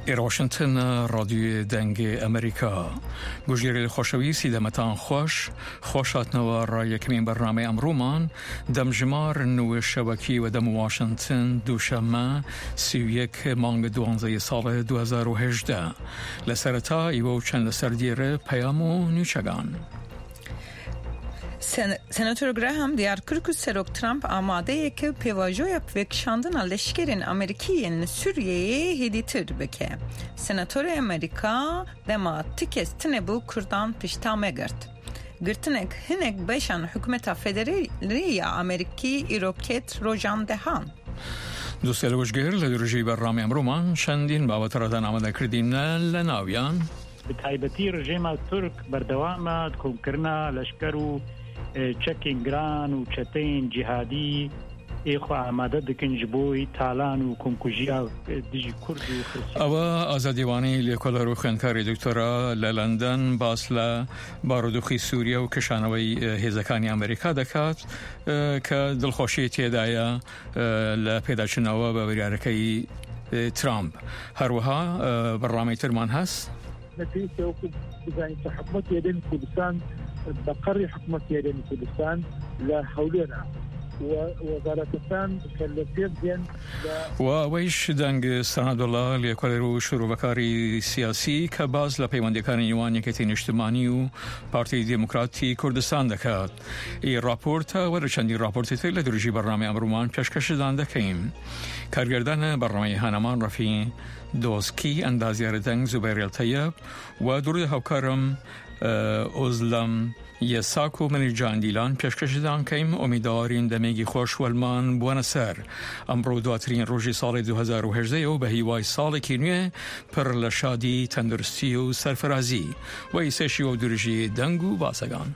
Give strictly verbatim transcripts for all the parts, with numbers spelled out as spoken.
در واشنگتن رادیو دنگ امریکا گوجیری خوشویسی دمتان خوش خوشات نو را یکمین برنامه امرومان دمجمار نو شبکی و دم واشنگتن دوشنبه سی و یک مانگ دوانزه سال دو هزار و هجده لسرتا ایو چند لسردیر پیامو نیچگان. سناتور گراهام دیار کرد که سروک ترامپ آماده ای که پیواجوی پوکشاندن لشکرین امریکیین سوریه هدیتر بکه. سناتور امریکا دما تکست تنبو کردان پشتا مگرد. گرتنک هنگ بیشان حکومت فدرالی امریکی ایروکت روجان دهان. دوستان وجگر لدرجی برنامه امرومان شندین بابت ردان آمده کردیم لناویان. بتایبتی رژیم ترک بردوام کم کرنا لشکرو چکینگران و چتین جهادی ایخو آماده دکن جبوی تالان و کنکوژیا دیجی کرد و خرسی. اوا آزادیوانی لیکول رو خنکاری دکترا لندن باسلا بارودوخی سوریه و کشانوی هزکانی امریکا دکات که دلخوشی تیدایا لپیداچنوا به وریارکی ترامپ هر وها برنامه ترمان هست. نتيجة وقت بزاين حكومة يدين كردستان بقري حكومة يدين كردستان لحولنا ووزارتان كالتين دين و ویش دنگ سند الله لیکول رو شروع بکاری سیاسی که باز لپیوندکان یوانی که تین اجتماعی و پارتی دموکراتی کردستان دکات. ای راپورت و رچندی راپورتی تیل درجی برنامه امرومان پیشکش دانده کیم. کارگردان برنامه هنمان رفی دوسکی اندازیار دنگ زبیر الطیب و درود هاوکارم ازلم یساکو من جاندیلان پیشکش دان کیم امیدواریم دمیگی خوش والمان بوانسر امرو دواترین روزی سال دو هزار و هجده و به هیوای سال کینوی پر لشادی تندرستی و سرفرازی و ایسشی و درجی دنگو باسگان.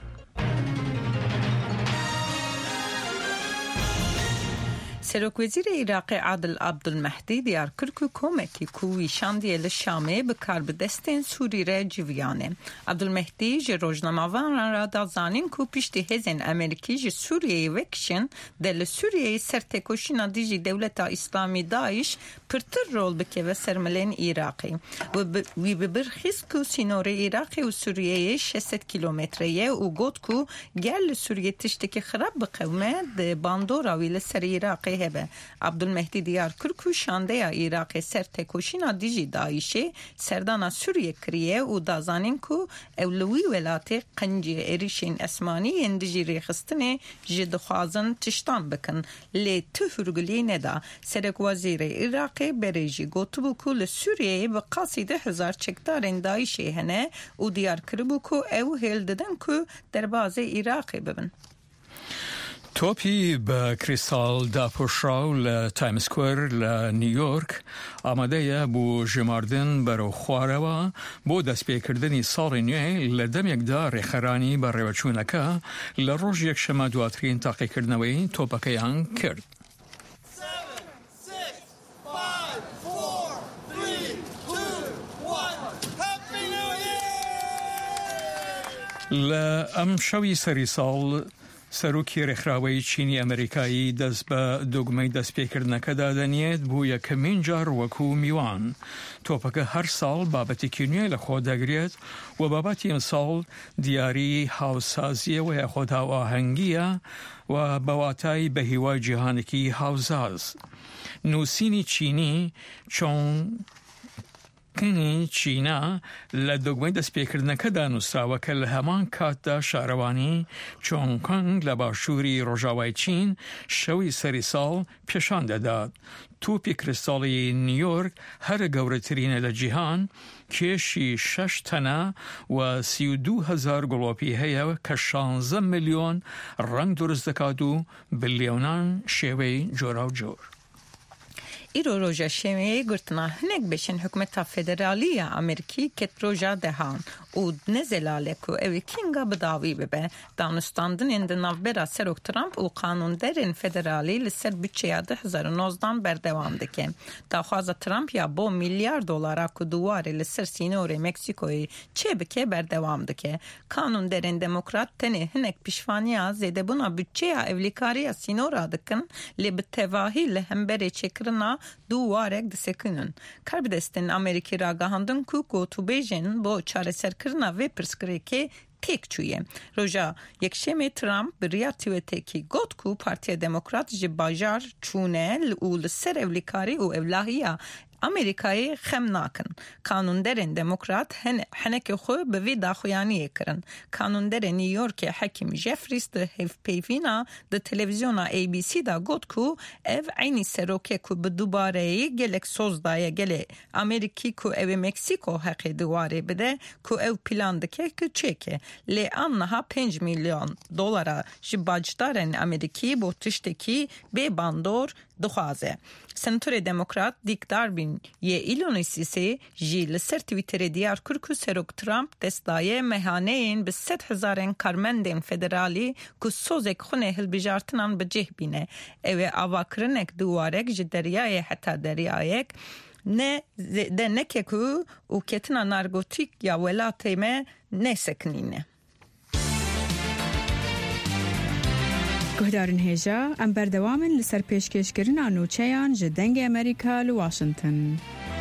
سروک وزیر عراق عادل عبدالمهدی دیار کرد که کمکی کوی شاندی لشامه به کار به دستین سوری را جویانه. عبدالمهدی جه روزنامه‌وان را دازانین که پیشتی هزین امریکی جه سوریه وکشن دل سوریه سرتکوشینا دیجی دولت اسلامی داعش پرتر رول بکه و سرملین عراقی و ببرخیز که سینور عراقی و سوریه شصت کیلومتریه و گود که گل سوریه تشتکی خراب بقومه ده باندورا ویل سر عراقی هبه. عبدالمهدی دیار کرد که شانده عراق سر تکوشینا دیجی داعشه سردانا سوریه کریه و دازانین که اولوی ولات قنجی اریشین اسمانی اندیجی ریخستنه جد خوازن تشتان بکن لی تفرگلی ندا. سرک وزیر عراق بریجی گوتبو که لسوریه به قاصده هزار چکدار داعشه هنه و دیار کربو که او هل ددن که در باز عراق ببن. توپی با کریستال دا پوشراو لتایم سکویر لنیویورک آماده بو جماردن برو خواروا بو دست پیکردنی سال نوی لدم یک دار خرانی بر روچونکا لروج یک شما دواترین تاقی کردنوی توپکیان کرد. لام شوی سری سال سروکی رخراوی چینی امریکایی دست به دوگمه دست پیکردنکه دادنیت بو یکمین جار وکو میوان. توپک هر سال بابتی کنیه لخود دگریت و بابتی امسال دیاری حوسازی و خود آهنگیه و بواتای به هیوای جهانکی حوزاز. نوسینی چینی چون کنی چینا لدوگمه دست پیکردنکه دانوسراوه که لهمان کات دا شاروانی چون کنگ لباشوری روژاوی چین شوی سری سال پیشان داد. توپی کریستالی نیویورک هر گورترین لجیهان کشی شش تنه و سی و دو هزار گلوپی هیا که شانزده میلیون رنگ درست دکادو بیلیونان شوی جورا و جور. ایرو روژا شمیه گرتنا هنگ بشن حکومت فدرالی امریکی کت روژا دهان و نزلالك و اوی کینگا بداوی ببه دانستاندن اند نوبرا سروک ترامپ و قانون درن فدرالی لسر بچه ده هزار و نوزده بردوام دکه داخواز ترامپ یا با میلیارد دلار که دواره لسر سینور مکسیکوی چه بکه بردوام دکه قانون درن دموکرات تنه هنک پیشوانیا زیده بنا بچه اولیکاری سینورا دکن لی بتواهی لهمبری چکرنا دوارک دسکنن کربدستن امریکی را گهاندن که گوتو بیجن با چاره سرکرنا و پرسکریکی تیک چویه. روژا یک شمی ترامپ بریا تویته کی گوت کو پارتی دموکرات جی باجار چونه لول سر اولیکاری و اولاهیا امریکایی خم ناکن. قانوندرین دموکرات هن هنک خو به وی داخویانی کرن. قانوندر نیویورک حکیم جفریس ده هف پیوینا ده تلویزیون ای بی سی دا گوت کو اف عینی سروکه کو به دوباره گلک سوزدای گله امریکی کو او مکسیکو حق دواره بده کو او پلان دکه که چکه لی آنها پنج میلیون دلار جباجدارن امریکی با تشتکی به باندور دخوازه. سنتور دموکرات دیک داربین یه ایلونیسیسی جیل سر تویتر دیار کرکو سروک ترامپ دستای مهانه این به ست هزارن کارمندین فدرالی که سوزک خونه هل بجارتنان بجه بینه. اوه آواکرنک دوارک جدریای حتی دریایک نه ده نکه که او کتنا نارگوتیک یا ولاتیمه نسکنینه. گهدارن هجا ام بردوامن لسر پیشکشکرین آنوچهان جدنگ امریکا لواشنطن.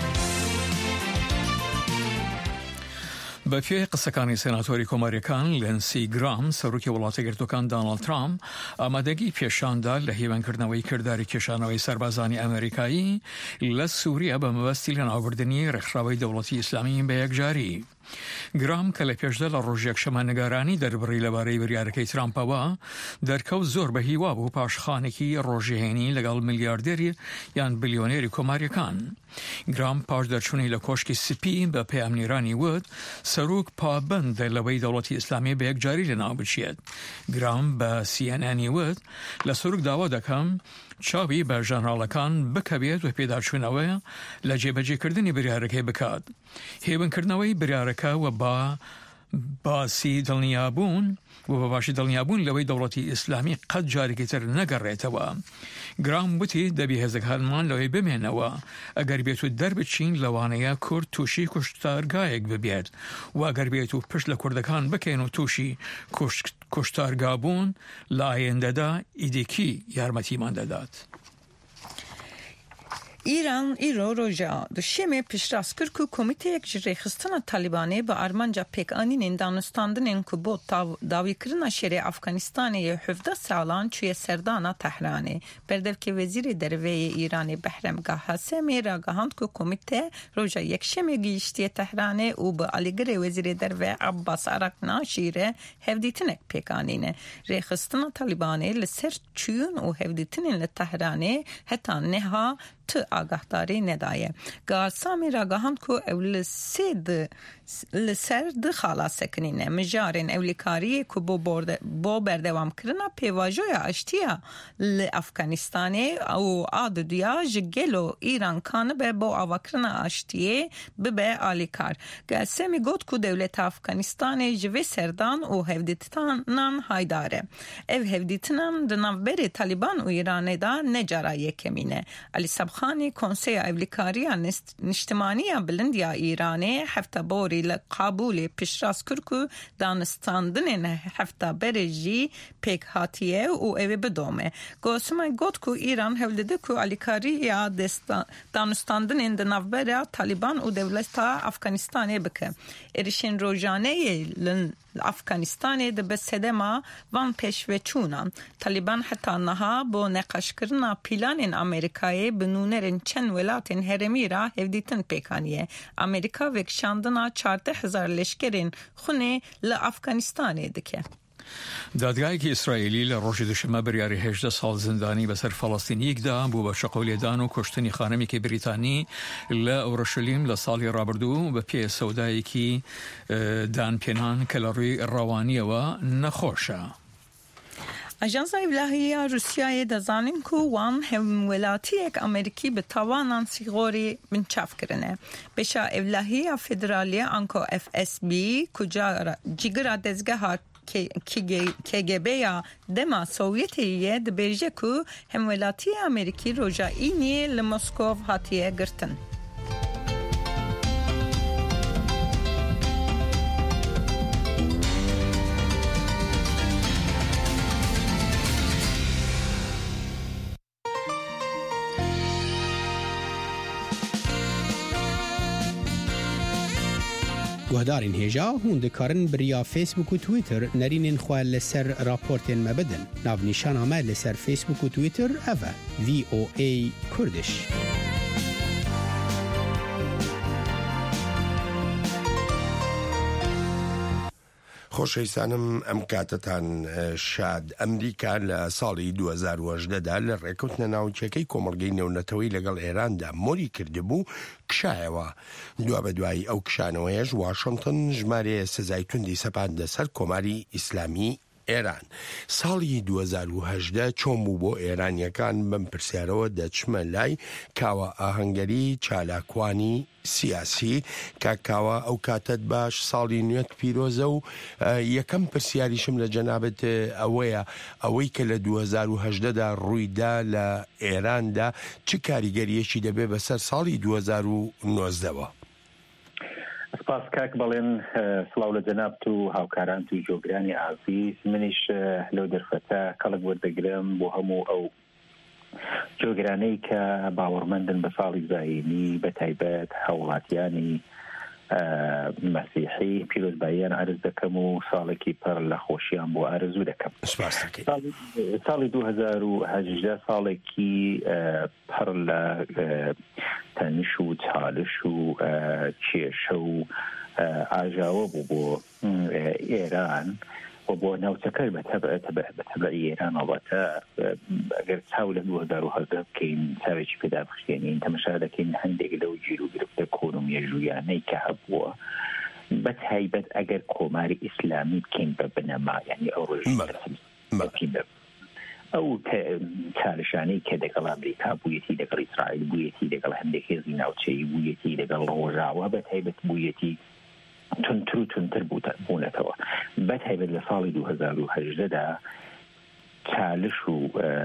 بەپێی قسەکانی سێناتۆری کۆماریەکان لێنسی گرام سەرۆکی وڵاتەگرتوەکان داناڵد ترامپ ئامادەگی پێشاندا لە هیوانکردنەوەی کردداری کێشانەوەی سەربازانی ئەمریکایی لە سووریا بە مەبەستی لە ناوبردنی ڕێکخراوەی دەوڵەتی ئیسلامی بە یەکجاری. گرام کە لە پێشدا لە ڕۆژێک شەمانەگارانی دەربڕی لەبارەی بریارەکەی ترامپەوە دەرکەوت زۆر بە هیوا بوو پاشخانێکی ڕۆژهێنی لەگەڵ ملیاردێری یان بلیۆنێری کۆماریەکان. گرام پاش دەرچوونی لە کۆشکی سپی بە پەیامنیرانی وت سەرۆک پابەندە لەوەی دەوڵەتی ئیسلامی بە یەکجاری لەناو بچێت. گرام بە سی ئەن ئەنی وت لە سەرۆک داوا دەکەم چاوی بە ژەنراڵەکان بکەوێت و پێداچوونەوەی لە جێبەجێکردنی بریارەکەی بکات. هێوانکردنەوەی بریارەکە و با باسی دڵنیابوون و بە باشی دڵنیابوون لەوەی دەوڵەتی ئیسلامی قەت جارێکی تر نەگەڕێتەوە. گرام وتی دەبی هێزەکانمان لەوەی بمێنەوە ئەگەر بێت و دەربچین لەوانەیە کورد تووشی کوشتارگایەک ببێت و ئەگەر بێت و پشت لە کوردەکان بکەین و تووشی کوشتارگابوون لە ئایندەدا ئیدێکی یارمەتیمان دەدات. ایران ایرو روژا دشمه پیشراست کرد که کمیته یک جریخستان طالبانی با آرمانجا پیک آنین دانستاندن که با داوی کردن شری افغانستانی هفده سالان چوی سردان تهرانی بردف که وزیر دروی ایرانی بحرم قاسمی را گهاند که کمیته روژا یک شمه گیشتی تهرانی و با علیگر وزیر دروی عباس عراقنا شیره هفدیتنک پیک آنینه ریخستان طالبانی لسر چون و هفدیتنین لتهرانی حتی نها تو آگاهداری ندایه. قاسمی را گهاند که اول سید لسر ده خلاص کنینه مجارن اولیکاری که با, با بردوام کرنا پیواجوی اشتیا لافغانستانی او آد دیا جگلو ایران کان به با آوکرنا اشتیه به آلیکار. قاسمی گفت که دولت افغانستانی جوی سردان و هفدیتنان هایداره. او هفدیتنان دنابری طالبان و ایران دا نجارا یکمینه. علی سبخانی کنسیه اولیکاری نشتمانی بلندیا ایرانی هفته بوری لقابول پیشراست کرد دانستاندن هفته برجی پیک هاتیه و اوی بدومه. گوسمه گفت که ایران هولده که علیکاری یا دانستاندن دنابری طالبان و دولت افغانستانی بکه. ارشین روزانه لن افغانستان ده بسدما وان پیشوه چونان. طالبان حتی نها با نقاش کرنا پیلان امریکایی بنونرین چند ولاتین هرمی را هفدیتن پیکانیه. امریکا وکشاندنا چارده هزار لشکرین خونه لافغانستان دکه. دادگایەکی ئیسرائیلی لە ڕۆژی دوشەمە بریاری هێژدە ساڵ زیندانی بەسەر فەڵەستینیەکدا بوو بە شەقۆلێدان و کوشتنی خانەمێکی بریتانی لە ئەوڕۆشەلیم لە ساڵی ڕابردوو بە پێ سەودایەکی دانپێنان کە لە ڕووی ڕەوانیەوە نەخۆشە. ئەژانسا ئیبلاهیە رووسیایە دەزانین و وان هەموڵاتیەک ئەمریکی بە تاوانان سیغۆری بنچافکردنە بێشا ئیبلاهیە فێدرالیە ئەنکۆ ئەف ئەس بی کجا جیگرا دەزگەها کێگێبەیە دەما سۆڤیەتیە دەبێژە و هەموڵاتی ئەمریکی ڕۆژائینی لە مۆسکۆڤ هاتیە گرتن. گوهدارین هێژا هون دikarin biriya Facebook û Twitter nerînên xwe li ser raportên me bidin. Navnîşana me li ser Facebook û Twitter ev e V O A Kurdish. خۆشەویستانم ئەم کاتتان شاد. ئەمریکا لە ساڵی دوو هەزار و هەژدەدا لە ڕێکەوتنە ناوچەکەی کۆمەڵگەی نێونەتەوەی لەگەڵ ئێراندا مۆری کردبوو کشایەوە. دوا بە دوای ئەو کشانەوەیەش واشنگتن ژمارەیە سزای توندی سەپاندە سەر کۆماری ئیسلامی ئێران. ساڵی دوو هەزار و هەژدە چۆن بوو بۆ ئێرانیەکان بەم پرسیارەوە دەچمە لای کاوە ئاهەنگەری چالاکوانی سیاسی کە کاوە ئەو کاتت باش ساڵی نوێت پیرۆزە و یەکەم پرسیاریشم لە جەنابەت ئەوەیە ئەوەی کە لە دوو هەزار و هەژدەدا ڕوویدا لە ئێراندا چ کاریگەریەکی دەبێ بەسەر ساڵی دوو هەزار و نۆزدەوە؟ سپاس کاک بەڵێن سڵاو لە جەنابت و هاوکاران و جۆگرانی ئازیز. منیش لەو دەرفەتە کەڵک وەردەگرم بۆ هەموو ئەو جۆگرانەی کە باوەڕمەندن بە ساڵی زاینی بە تایبەت هاوڵاتیانی مەسیحی پیرۆزباییان ئارز دەکەم و ساڵێکی پڕ لە خۆشیان بۆ ئارزوو دەکەم. ساڵی دوو هەزار و هەژدە ساڵێکی پڕ لە تەنش و چالش و کێشە و ئاژاوە بوو بۆ ئێران و بۆ ناوچەکە بەتەبعی ئێران ئەڵەتە ئەگەر چاو لە دوو هەزار و هەژدە بکەین چاوێکی پێدا بخشێنین تەمەشا دەکەین هەندێک لەو گیر و گرفتە کۆنۆمیە ژوویانەی کە هەبووە بە تایبەت ئەگەر کۆماری ئیسلامی بکەین بە بنەما یعنی ئەو ڕۆژی ئەو چالشانەی کە لەگەڵ ئەمریکا بوویەتی لەگەڵ ئیسرائیل بوویەتی لەگەڵ هەندێک هێزی ناوچەیی بوویەتی لەگەڵ ڕۆژاوە بە تایبەت بوویەتی تونتر و تونتر بوونەتەوە بە تایبەت لە ساڵی دوو هەزار و هەژدەدا چالش و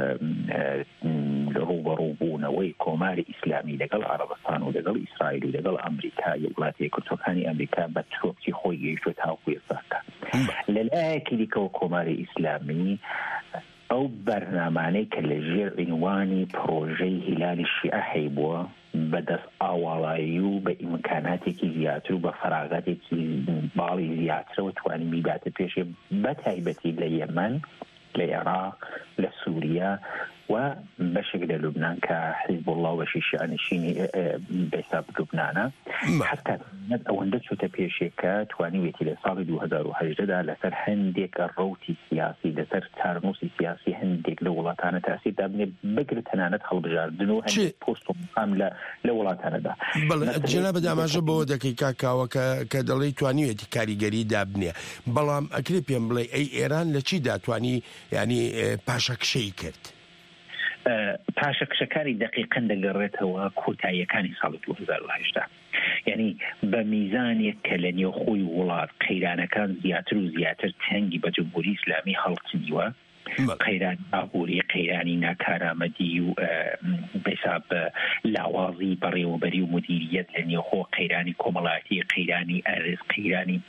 ڕوبەڕووبوونەوەی کۆماری ئیسلامی لەگەڵ عەرەبستان و لەگەڵ ئیسرائیل و لەگەڵ ئەمریکا وڵاتە یەکگرتووەکانی ئەمریکا بە چۆپچی خۆی گەیشتوە تاوەکو ئێستاکە. لەلایەکی دیکەوە کۆماری ئیسلامی ئەو بەرنامانەی کە لە ژێر عنوانی پرۆژەی هیلالی شیعە هەیبووە بەدەست ئاواڵایی و بە ئیمکاناتێکی زیاتر و بە فەراغەتێکی باڵی زیاترەوە توانی میباتە پێشێ بە تایبەتی لە یەمەن لە عێراق لە سووریا و بەشێک لە لوبنان کە حیزب الله و بەشی شیعەنشینی بەحساب لوبنانە حتا ئەوەندە چوتە پێشێکە توانیوێتی لە ساڵی دوو هەزار و هەژدەدا لەسەر هەندێک ڕەوتی سیاسی لەسەر چارنووسی سیاسی هەندێک لە وڵاتانە تاسیردا بنێ بگرێت تەنانەت هەڵبژاردن و هەندێک پۆست و مقام لە وڵاتانەدا. بەڵێ جەنابەت ئاماژە بەوە دەکەی کاکاوە کە دەڵێی توانیوێتی کاریگەری دابنێ بەڵام ئەکرێ پێم بڵێ ئەی ئێران لە چی داتوانی ینی پاشەکشەی کرد؟ پاشەکشەکاری دقیقەن دەگەڕێتەوە کۆتاییەکانی ساڵی دوو هەزار و هەژدە یعنی بە میزانێک کە لە نێوخۆی وڵات قەیرانەکان زیاتر و زیاتر تەنگی بە جمهوری ئیسلامی هەڵچنیوە قەیرانی ئابووری قەیرانی ناکارامەدی و بەحساب لاوازی بەڕێوەبەری و مدیریەت لە نێوخۆ قەیرانی کۆمەڵایەتی قەیرانی ئەرز قەیرانی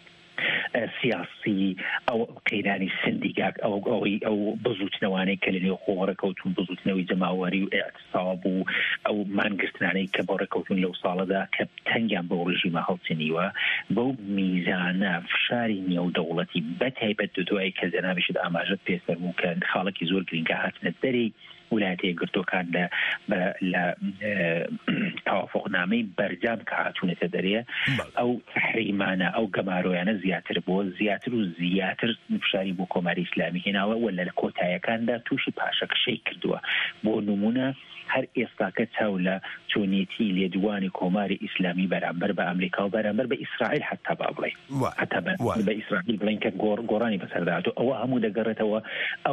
سیاسی ئەو قەیرانی سندیگاک ئەو ئەوی ئەو بزوتنەوانەی کە لە نێو خۆڕێکەوتون بزوتنەوەی جەماوەری و ئێعتساب و ئەو مانگرتنانەی کە بۆ ڕێکەوتون لەو ساڵەدا کە تەنگیان بۆ ڕژیمە هەڵچنیوە بەو میزانە فشاری نێودەوڵەتی بەتایبەت دوای کە جەنابیشت ئاماژەت پێسەر بوو کە خاڵێکی زۆر گرنگە هاتنە دەرەی ولايات يقرتوكان ل ل توافقنامەی بەرجام کە هاتوونەتە دەرێ ئەو تحریمانە ئەو گەماڕۆیانە زیاتر بۆ زیاتر و زیاتر فشاری بۆ کۆماری ئیسلامی هێناوە ولا لە کۆتاییەکاندا تووشی پاشەکشەی کردووە. بۆ نمونە هەر ئێستاکە چاو لە چۆنیەتی لێدوانی کۆماری ئیسلامی بەرامبەر بە ئەمریکا و بەرامبەر بە ئیسرائیل حتا با بڵێ حتا بە ئیسرائیل بڵێن کە گۆڕانی بەسەرداهاتوو ئەوە هەموو دەگەڕێتەوە ئەو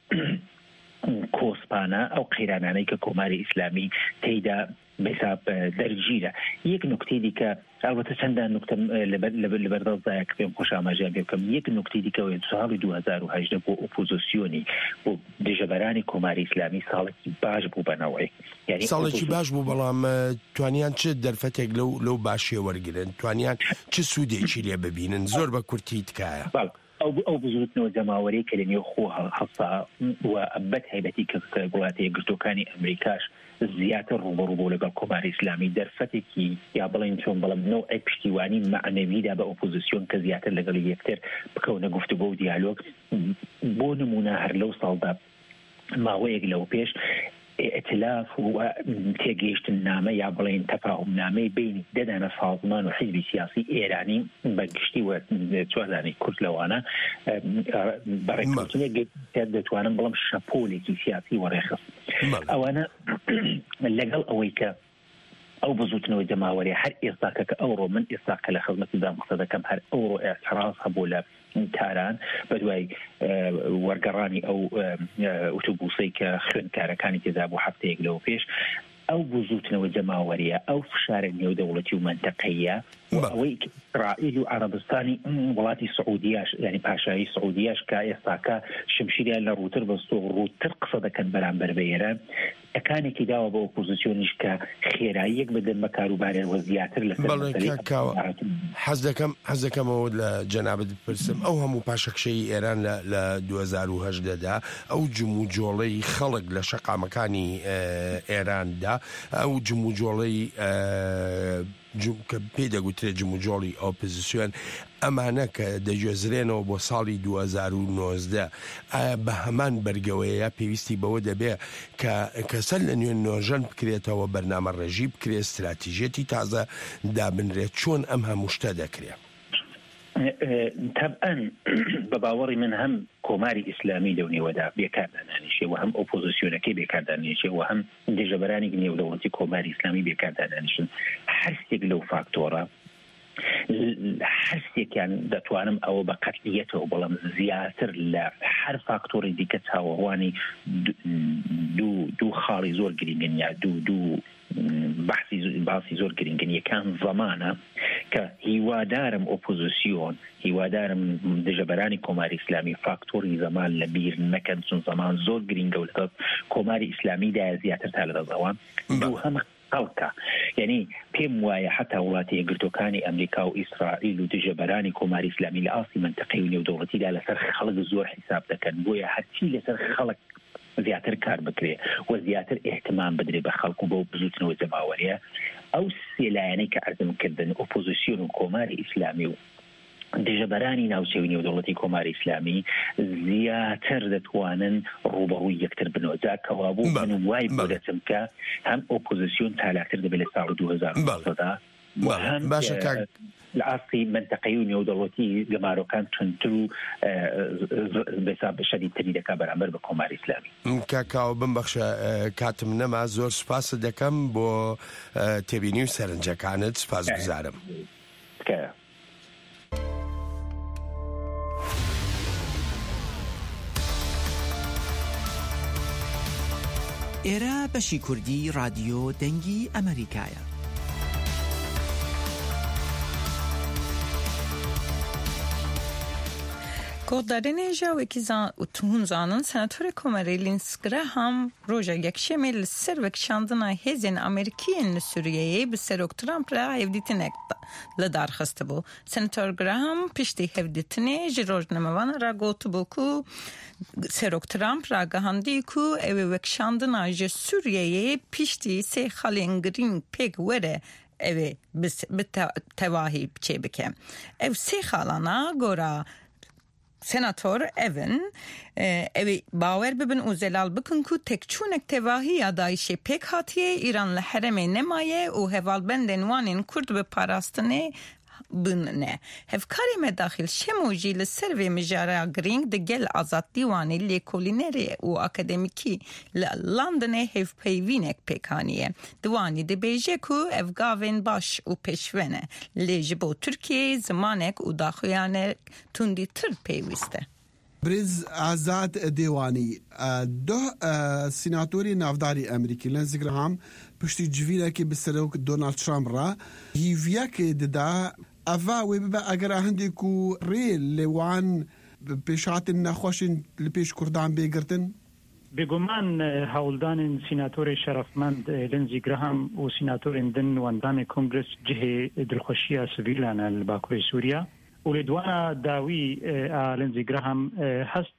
کۆسپانە ئەو قەیرانانەی کە کۆماری ئیسلامی تێیدا بحساب دەرگیرە. یەک نکتەی دیکە البته چەندان نکتە لەبەردەستدایە کە پێم خۆش ئاماژیان پێ بکەم. یەک نکتەی دیکەوەی ساڵی دوو هەزار و هەژدە بۆ ئۆپۆزیسیۆنی بۆ دژەبەرانی کۆماری ئیسلامی ساڵێکی باش بوو بەنەوەی، یعنی ساڵێکی باش بوو، بەڵام توانیان چ دەرفەتێک لەو لەو باشیە وەرگرن، توانیان چ سوودێکی لێ ببینن؟ زۆر بە کورتی تکایە ئەو بزوتنەوە جەماوەری کە لەنێو خۆ هەفتا و بەد هەیبەتی کە وڵاتە یەکگرتووەکانی ئەمریکاش زیاتر ڕوبەڕوو بۆ لەگەڵ کۆماری ئیسلامی دەرفەتێکی یا بڵین چۆن بەڵام نەوعی پشتیوانی معنەویدا بە ئۆپۆزیسیۆن کە زیاتر لەگەڵ یەکتر بکەونە گفتوگۆ و دیالۆگ. بۆ نمونە هەر لەو ساڵدا ماوەیەک لەو پێش ائتلاف و تێگەیشتن نامە یا بڵین تەفاهم نامەی بینی دەدانە سازمان و حیزبی سیاسی ئێرانی بەگشتی و چوازانی کورد لەوانە بەڕێککەوتنێک دەتوانن بەڵام شەپۆلێکی سیاسی وەڕێخست. ئەوانە لەگەڵ ئەوەی کە ئەو بزوتنەوەی جەماوەری هەر ئێستاکە کە ئەوڕۆ من ئێستاکە لە خزمەتیدام قسە دەکەم هەر ئەوڕۆ ئێعتراض هەبوو لە کاران بەدوای وەرگەڕانی ئەو ئۆتۆبوسەی کە خوێندکارەکانی تێدا بوو هەفتەیەک لەوە پێش. ئەو بزوتنەوە جەماوەریە ئەو فشارە نێودەوڵەتی و منتەقەیە ئەوەی ئیسرائیل و عەرەبستانی وڵاتی سعودیاش یعنی پاشایی سعودیاش کە ئێستاکە شمشیریان لە ڕووتر بەستۆ ڕووتر قسە دەکەن بەرامبەر بە ئێران، ئەکانێکی داوە بە ئۆپۆزیسیۆنیش کە خێراییەک بدەن بە کاروبارێنەوە زیاتر لەسەر حەز دەکەم حەز دەکەمەوە لە جەنابەت بپرسم ئەو هەموو پاشەکشەی ئێران لە دوو هەزار و هەژدەدا ئەو جموجۆڵەی خەڵک لە شەقامەکانی ئێراندا ئەو جموجۆڵەی کە پێی دەگوترێت جموجۆڵی ئۆپۆزیسیۆن ئەمانە کە دەگوێزرێنەوە بۆ ساڵی دوو هەزار و نۆزدە ئایا بە هەمان بەرگەوەیە یا پێویستی بەوە دەبێ کە کەسەر لە نوێن نۆژەن بکرێتەوە بەرنامە ڕێژی بکرێت استراتیژێتی تازە دابنرێت چۆن ئەم هەموو شتە دەکرێت؟ طبعا بە باوەڕی من هەم کۆماری ئیسلامی لەونێوەدا بێکاردانانیشێ و هەم ئۆپۆزیسیۆنەکەی بێکاردانیشێ و هەم دژەبەرانی نێودەوڵەتی کۆماری ئیسلامی بێکاردانانیشن. هەرسێک لەو فاکتۆرە هەرسێکیان دەتوانم ئەوە بە قەتعیەتەوە بەڵام زیاتر لە هەر فاکتۆری دیکە چاوەڕوانی دوو خاڵی زۆر گرنگن یا دوو دوو باسی زۆر گرنگن. یەکان زەمانە کە هیوادارم ئۆپۆزیسیۆن هیوادارم دژەبەرانی کۆماری ئیسلامی فاکتۆری زەمان لە بیر نەکەن چون زەمان زۆر گرنگە و لەگەڵ کۆماری ئیسلامیدا زیاتر تا لەدەستەوە. دووهەم خەڵکە، یعنی پێم وایە حتا وڵاتی یەکگرتووەکانی ئەمریکا و ئیسرائیل و دژەبەرانی کۆماری ئیسلامی لە ئاسی منتەقەی و نێودەوڵەتیدا لەسەر خەڵک زۆر حیساب دەکەن، بۆیە هەرچی لەسەر خەڵک زیاتر کار بکرێ و زیاتر احتمام بدرێ بە خەڵک و بۆ بزوتنەوە جەماوەریە. ئەو سێلایەنەی کە عەرزم کردن ئۆپۆزیسیۆن و کۆماری ئیسلامی و دژەبەرانی ناوچەوی نێودەوڵەتی کۆماری ئیسلامی زیاتر دەتوانن ڕوبەڕووی یەکتر بنەوە. جا کەوابوو من وای بۆ دەچم کە هەم ئۆپۆزیسیۆن چالاکتر دەبێت لە ساڵ دوو هەزار و نۆزدە باشە لە ئاستی منتەقەی و نێودەوڵەتی گەمارۆکان چونتر و بەساب شەدیدتری دەکا بەرامبەر بە کۆماری ئیسلامی. کاکاو بمبەخشە کاتم نەما، زۆر سوپاست دەکەم بۆ تێبینی و سەرنجەکانت. سوپاس گوزارم. ئێرە بەشی کوردی رادیۆ دەنگی ئەمریکایە. کۆدارێنێ ژاوێکی تون زانن سەناتۆری کۆمەری لینسە گراهام ڕۆژە یەکشەمێ لە سەر وەکشاندنا هێزên ئەمریکیên li Sûriyeyê bi Serok Trump re hevdîtinek li dar xiste bû. Senatör Graham piştî hevdîtinê ji rojnamevanan re gotibû ku Serok Trump ragihandî ku ew ê wekşandina ji Sûriyeyê piştî sê xalên girîng pêk were ew ê bi tevahî çê bike. Ev sê xalana gora Senatör Evan evi bawer bibin û zelal bikin ku tekçûnek tevahî ya Daişê pêk hatiye İran li heremê nemaye û hevalbendên wanên Kurd bi parastinê bine. Hevkarê me daxil şemo jî li ser vê mijara girîng di gel azadî wanê lêkolînerê û akademîkî li Londonê hevpeyvînek pêkaniye. Di wanî dibêje ku ev gavên baş û pêşve ne. Lê ji bo Tirkiyeyê zimanek û daxuyanek tundîtir pêwîst e. برز آزاد دیوانی دو سیناتوری نافداری امریکی لنزی گراهام پشتی جویره که بسروک دونالد ترامپ را هیویا که ددا اوا وی ببا اگر هندی کو ری لوان پیشات نخوشن لپیش کردان بگرتن بگمان هولدان سیناتور شرفمند لنزی گراهام و سیناتور اندن و اندام کنگرس جه دلخوشی سویلان الباکوی سوریا ولدوانا داوي لينزي جراهام حسب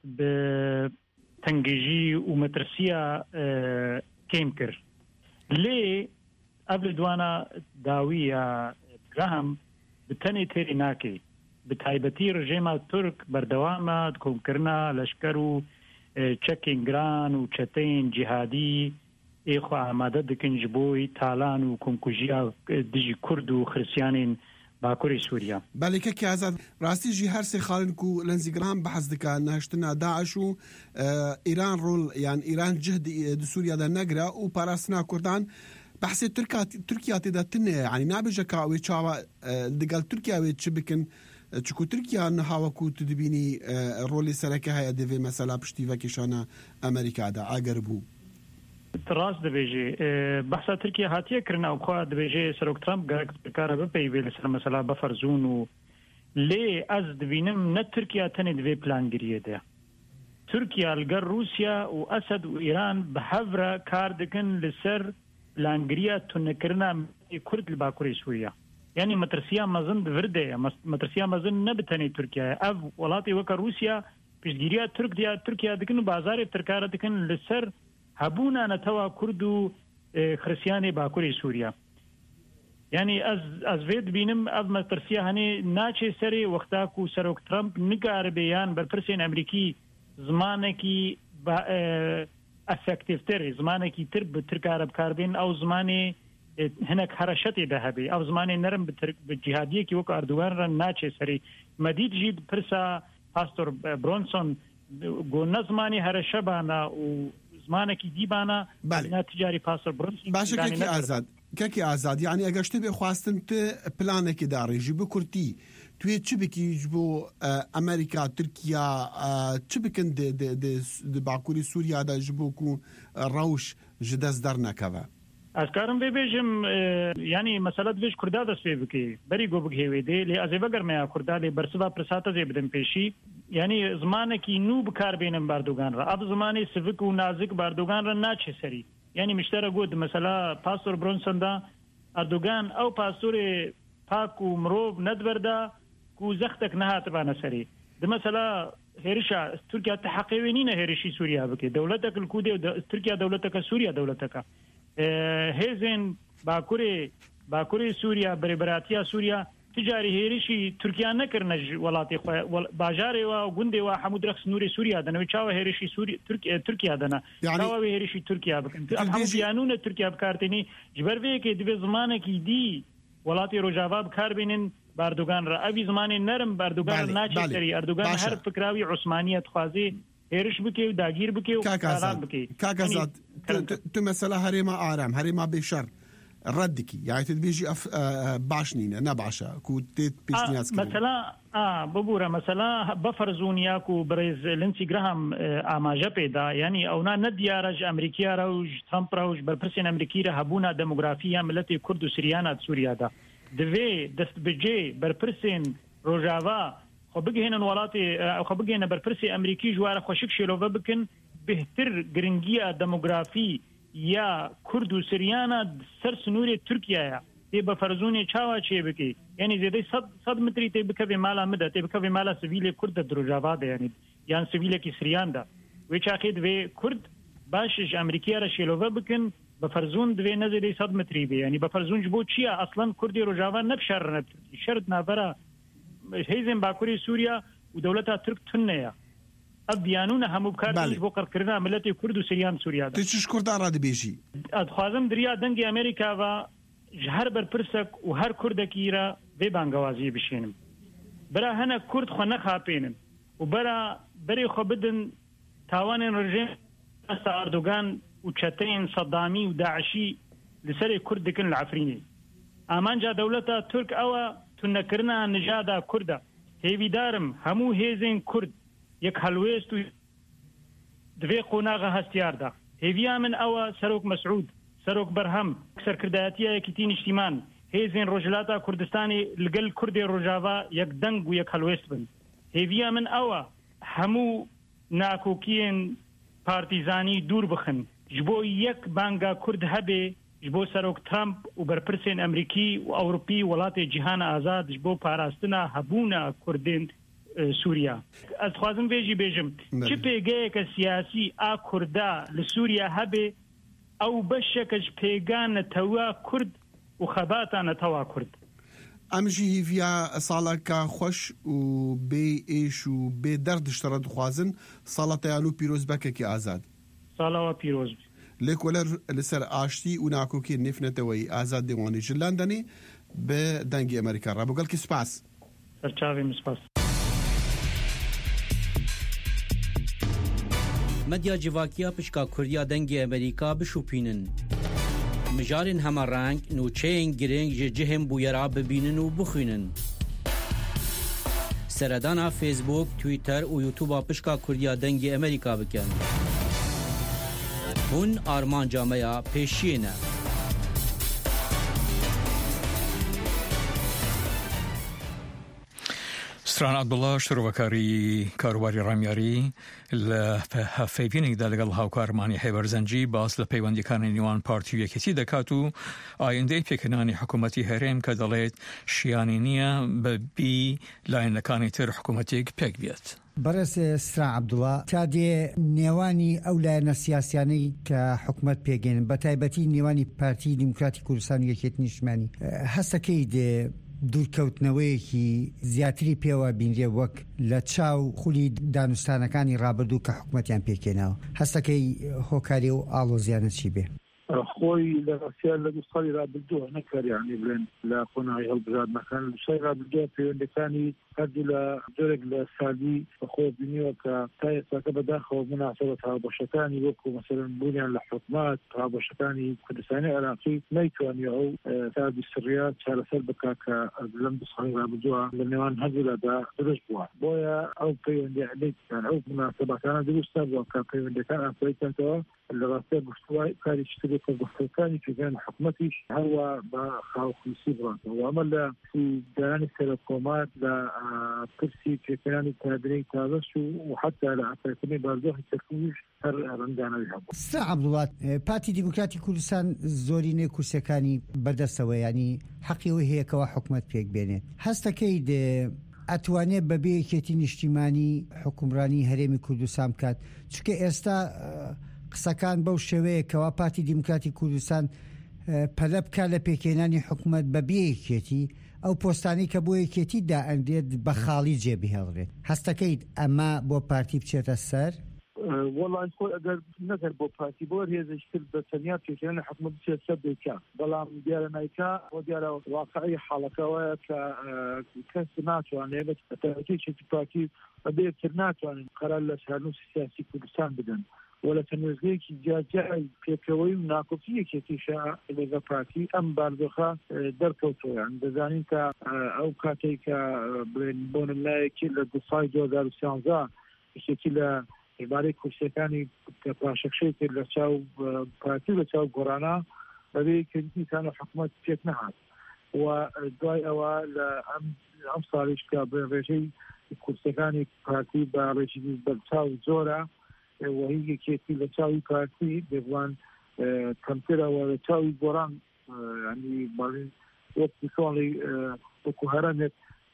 بتنجيجي ومترسيا كيمكر ليه قبل دوانا داوي جراهام بتاني تيري ناكي بتايبتي رجيم الترك بردواما تكون كرنا لشكرو تشكين جران وشتين جهادي إخوة عمادة دكن جبوي تالان وكمكوجيا ديجي كرد وخرسيانين باكوري سوريا بالك كي آزاد راسي جي هر سي خالن كو لنزي جراهام بحث دكا نهشتنا داعش و إيران رول يعني إيران جهد سوريا دا نقرا و باراسنا كردان بحث تركيا تركيا تدا تنه يعني نابجا كاوي تشاوا دقال تركيا وي تشبكن تشكو تركيا نهاوا كو تدبيني رولي سركه هيا ديفي مثلا بشتيفا كيشانا أمريكا دا أقربو تراس دبيجي بحثا تركيا هاتيه كرنا وخوا دبيجي سروك ترامب غاك كارا بيبي لسر مثلا بفرزون و لي از دبينم نت تركيا تني دبي بلان غريه ده تركيا الغر روسيا واسد وايران بحفره كاردكن لسر بلان غريه تنكرنا كرد الباكوري سوريا يعني مترسيا مازن ورده مترسيا مازن نبتني تركيا اف ولاتي وك روسيا بيجيريا ترك ديا تركيا دكن بازار تركاره دكن لسر هبونا نتوا كردو خرسياني باكوري سوريا يعني از از فيد بينم از مترسيا هني ناچي سري وقتاكو سروك ترامب نقار بيان برپرسين امريكي زمانكي افكتيف تري زمانكي ترب تركارب كاربين او زماني هناك حرشتي ذهبي او زماني نرم بالجهاديه كي وك اردوغان رن ناچي سري مديد جيد برسا باستور برونسون گو نزماني هرشبانا و زمانك ديبانا بله. تجاري باسر برونس باشا كاكي آزاد كاكي آزاد يعني اگر شتبه خواستن ت پلانك داري جيبو كرتي توی چبكي يجبو امريكا تركيا چبكن دي دي دي, دي باكوري سوريا دا جبو كو روش جداز درنا كوا اسكارم بيجم يعني مساله دش كردا دس بكي بري گو بگهوي دي لي ازيبگر ما كردا لي برسوا برساته زي بدن پیشي يعني زمانك نو بكار بينم باردوغان را اب زماني سفك و نازك باردوغان را ناچه سري يعني مشترى گود مثلا باستور برونسون دا اردوغان او باستور پاک و مروب ندبردا کو زختك نهات بانا سري ده مثلا هيرشا تركيا تحقيوينين هيرشي سوريا بكي دولتك الكودي تركيا دولتك سوريا دولتك هزين باكوري باكوري سوريا بريبراتيا سوريا تجاري هيرشي تركيا نكرنج ولاتي باجاري و غندي و حمود رخص نوري سوريا دنا وچاو هيرشي سوريا تركيا تركيا دنا چاو هيرشي تركيا بكن افهم بيانون تركيا بكارتني جبروي كي دي زمانه كي دي ولاتي روجاوا بكاربينن باردوغان را ابي زمانه نرم باردوغان ناچي سري اردوغان هر فكراوي عثمانيت خوازي هيرش بكي داگير بكي وكالان بكي كاكازات تو مثلا هريما آرام هريما بشر ردكي يعني تدبيجي أف باشنين نبعشا كو تيت بيشنياس كده مثلا اه ببورا مثلا بفرزونيا كو بريز لينسي جراهام آماجا پیدا يعني اونا نديارج امريكيا روج ترامب روج برپرسين امريكي هبونا ديموغرافيا ملتي كرد و سريانا سوريا دا دوي دست بجي برپرسين روجاوا خو بگهن ولاتي خو بگهن برپرسي امريكي جوار خوشك شلوه بكن بهتر گرنگيا ديموغرافي یا کرد و سریانا سر سنوری ترکیه تی بفرزونی چاوا چه بکی یعنی زیده صد صد متری تی بکوی مالا مده تی بکوی مالا سویل کرد دروجاوا ده یعنی یعنی سویل کی سریان ده و چاقید و کرد باشش امریکیه را شلوه بکن بفرزون دوی نزده صد متری بی یعنی بفرزون جبو چیه اصلا کردی روجاوا نبشر نبترکی شرط نابرا هیزن باکوری سوریا و دولتا ترک تنه ابيانون هم بكار بو قرقرنا ملتي كرد وسريان سوريا تشش كردان راد بيجي ادخوازم دريا دنگ امريكا و جهر بر پرسك و هر كردكيرا به بانگوازي بشينم برا هنا كرد خو نخابينم و برا بري خو بدن تاوان رجيم اردوغان و چتين صدامي و داعشي لسري كرد كن العفريني امان جا دولتا ترك او تنكرنا نجادا كردا هيوي دارم همو هيزين كرد یەک هەلوێست و دوێ قۆناغە هەستیاردا هێویا من ئەوە سەرۆک مەسعود سەرۆک بەرهەم سەرکردایەتیە یەکیتی نیشتیمان هێزین ڕۆژهەڵاتا کوردستانی لەگەڵ کوردی ڕۆژاوا یەک دەنگ و یەک هەلوێست بن هێویا من ئەوە هەموو ناکۆکیên پارتیزانی دوور بخن ji bo yek banga Kurd hebe ji bo Serok Trump û berpirsên Emerîkî û Ewropî welatê cîhana azad ji bo parastina hebûna Kurdên Sûriya. Ez dixwazim vê jî bêjim çi pêgeyeke siyasî a Kurda li Sûriya hebe ew beşeke ji pêgan netewa Kurd û xebata netewa Kurd. Em jî hêviya saleka xweş û bê êş û bê derd ji te re dixwazin sala te yan û pîrozbekekî azad. Salawa pîroz bî. Lêkoler li ser aştî û nakokê nêfneteweyî azad Wanê ji Londonê bi dengê Amerîka re. Bu gelkî spas. Serçavê min spas. Medya civakiya pişka Kurdiya dengê Amerîka bişûpînin. Mijarên hema reng nûçeyên girêng ji cihên bûyera bibînin û bixwînin. Seredana Facebook, Twitter û YouTube'a pişka Kurdiya dengê Amerîka bikin. Hûn armanca me ya pêşiyê ne. ستران عبدالله شروعکاری کاروباری رامیاری لفیفینی دلگل هاوکارمانی هیبرزنجی باز لپیوندیکان نیوان پارتی و یکیتی دکاتو آینده پیکنانی حکومتی هرم که دلیت شیانینیه به بی لاینلکانی تر حکومتی پیک بیاد. بەڕێز سرا عەبدوڵڵا کادێ نێوانی ئەو لایەنە سیاسیانەی کە حکوومەت پێگەێنن بە تایبەتی نێوانی پارتی دیموکراتی کوردستان و یەکێتی نیشتیمانی هەستەکەی دێ دوورکەوتنەوەیەکی زیاتری پێوە بینرێ وەک لە چاو خولی دانوستانەکانی ڕابردوو کە حکوومەتیان پێکێناوە هەستەکەی هۆکاری و ئاڵۆزیانە چی بێ؟ خۆی لە ڕاستیان لە دو ساڵی ڕابردووە نەکاریانی بڵێن لە قۆناغی هەڵبژاردنەکان لە سای ڕابردووە پەیوەندەکانی هەردوو لە جۆرێک لە سادی بەخۆ بینیوە کە تا ئێستاکە بەداخەوە مناسبەت هاوبەشەکانی وەکو مەسەلەن بوونیان لە حکومات هاوبەشەکانی کوردستانی عێراقی نەیتوانیوە ئەو سادی سڕیا چارەسەر بکات کە لەم دو ساڵی ڕابردووە لە نێوان هەردوولادا دروست بووە بۆیە ئەو پەیوەندیان ئەو مناسبەتانە دروستە بووە کە پەیوەندەکان ئاساییکاتەوە لە ڕاستیە گفتوای کاری شتێک کە گفتەکانی پێگەن حکومەتیش هەروە بە خاوخلیسی بڕاتەوە ئەمە لە دارانی سەرۆکۆمار لە پرسی پێکەرانی کادرەی تازەش و حتا لە ئاسایکردنی بارودۆخی تەرکیبیش هەر ڕەنگدانەوەی هەبوو. سرا عەبدوڵڵا پارتی دیموکراتی کوردستان زۆرینەی کورسەکانی بەردەستەوە ینی حەقیەوەی هەیەکەوە حکومەت پێک بێنێ هەستەکەی دێ ئەتوانێت بەبێ یەکێتی نیشتیمانی حکومڕانی هەرێمی کوردستان بکات چونکە ئێستا قسەکان بەو شێوەیەکەوە پارتی دیموکراتی کوردستان پەلە بکات لە پێکێنانی حکوومەت بەبێ یەکێتی ئەو پۆستانی کە بۆ یەکێتی دائەندێت بە خاڵی جێبهێڵڕێت هەستەکەیت ئەمە بۆ پارتی بچێتە سەر؟ وەڵای خۆی ئەگەر نەگەر بۆ پارتی بۆ هێزش کرد بە تەنیا پێکێنانی حکوومەت بچێت سەر بێکا بەڵام دیارە نایکا بۆ دیارە واقعی حاڵەکەوەیە کە کەس ناتوانێت بەتەنیەتی پارتی بەبێ یەکتر ناتوانێت قەرار لە سەرنووسی سیاسی کوردستان بدەن ولا تنوێژگەیەکی جیاجای پێکەوەی و ناکۆکی یەکێتیشە لەگە پارتی ئەم باردۆخە دەرکەوتۆیان دەزانین کە ئەو کاتێک کە بڵێن بۆ نمونایەکی لە دو ساڵی دوو هەزار و سیانزە یەکێتی لە ژمارەی کورسەکانی کە پاشەکشەی کرد لە چاو پارتی لە چاو گۆڕانە بەبێ کردیتان و حکوومەت پێک نەهات و دوای ئەوە لە ئەم ساڵیش کە ڕێژەی کورسەکانی پارتی بە ڕێژی بەرچاو زۆرە وهی یەکێتی لە چاوی پارتی دەبوان کەمترەوە لە چاوی گۆڕان ینی باڵین وەکی ساڵی وەکو هەرەمێت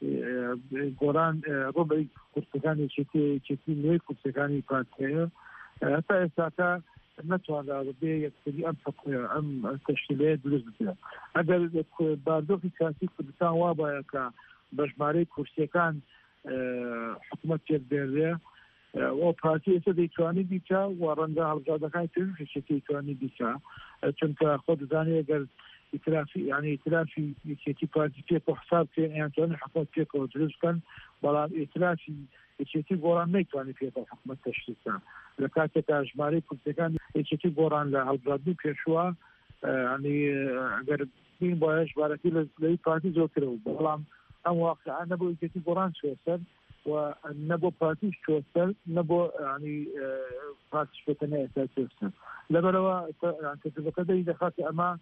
گۆڕان ڕۆبەی کورسەکانی یەکێتی نوێی کورسەکانی پارتیەیە هەتا ئێستاکە نەتوانرا بێ یەکتری ئەم ئەم تەشکیلەیە دروست بکرێت ئەگەر باردۆخی سیاسی کوردستان وا بایە کە بە ژمارەی کورسیەکان حکوومەت پێک بێنرێ و پارتی ئێستا دەیتوانی بیکە و ڕەنگە هەڵبژاردنەکانی تریشی دەیتوانی بیکە چونکە خۆ دەزانێت ئەگەر ئیترافی یعنی ئیترافی یەکێتی پارتی پێک و حساب بکەن یانتوانی حکوومەت پێکەوە دروست بکەن بەڵام ئیترافی یەکێتی گۆڕان نەیتوانی پێکەوە حکوومەت تەشکیل بکەن لە کاتێکدا ژمارەی کورسەکان یەکێتی گۆڕان لە هەڵبژاردنی پێشوە ینی ئەگەر بین بۆیە ژمارەکەی لەی پارتی زۆرترەوە بەڵام ئەم واقعە نەبوو یەکێتی گۆڕان چوە سەر ونبو بارتيش توصل نبو يعني بارتيش وطنية توصل لبروا يعني تتذكر إذا خاطئ أما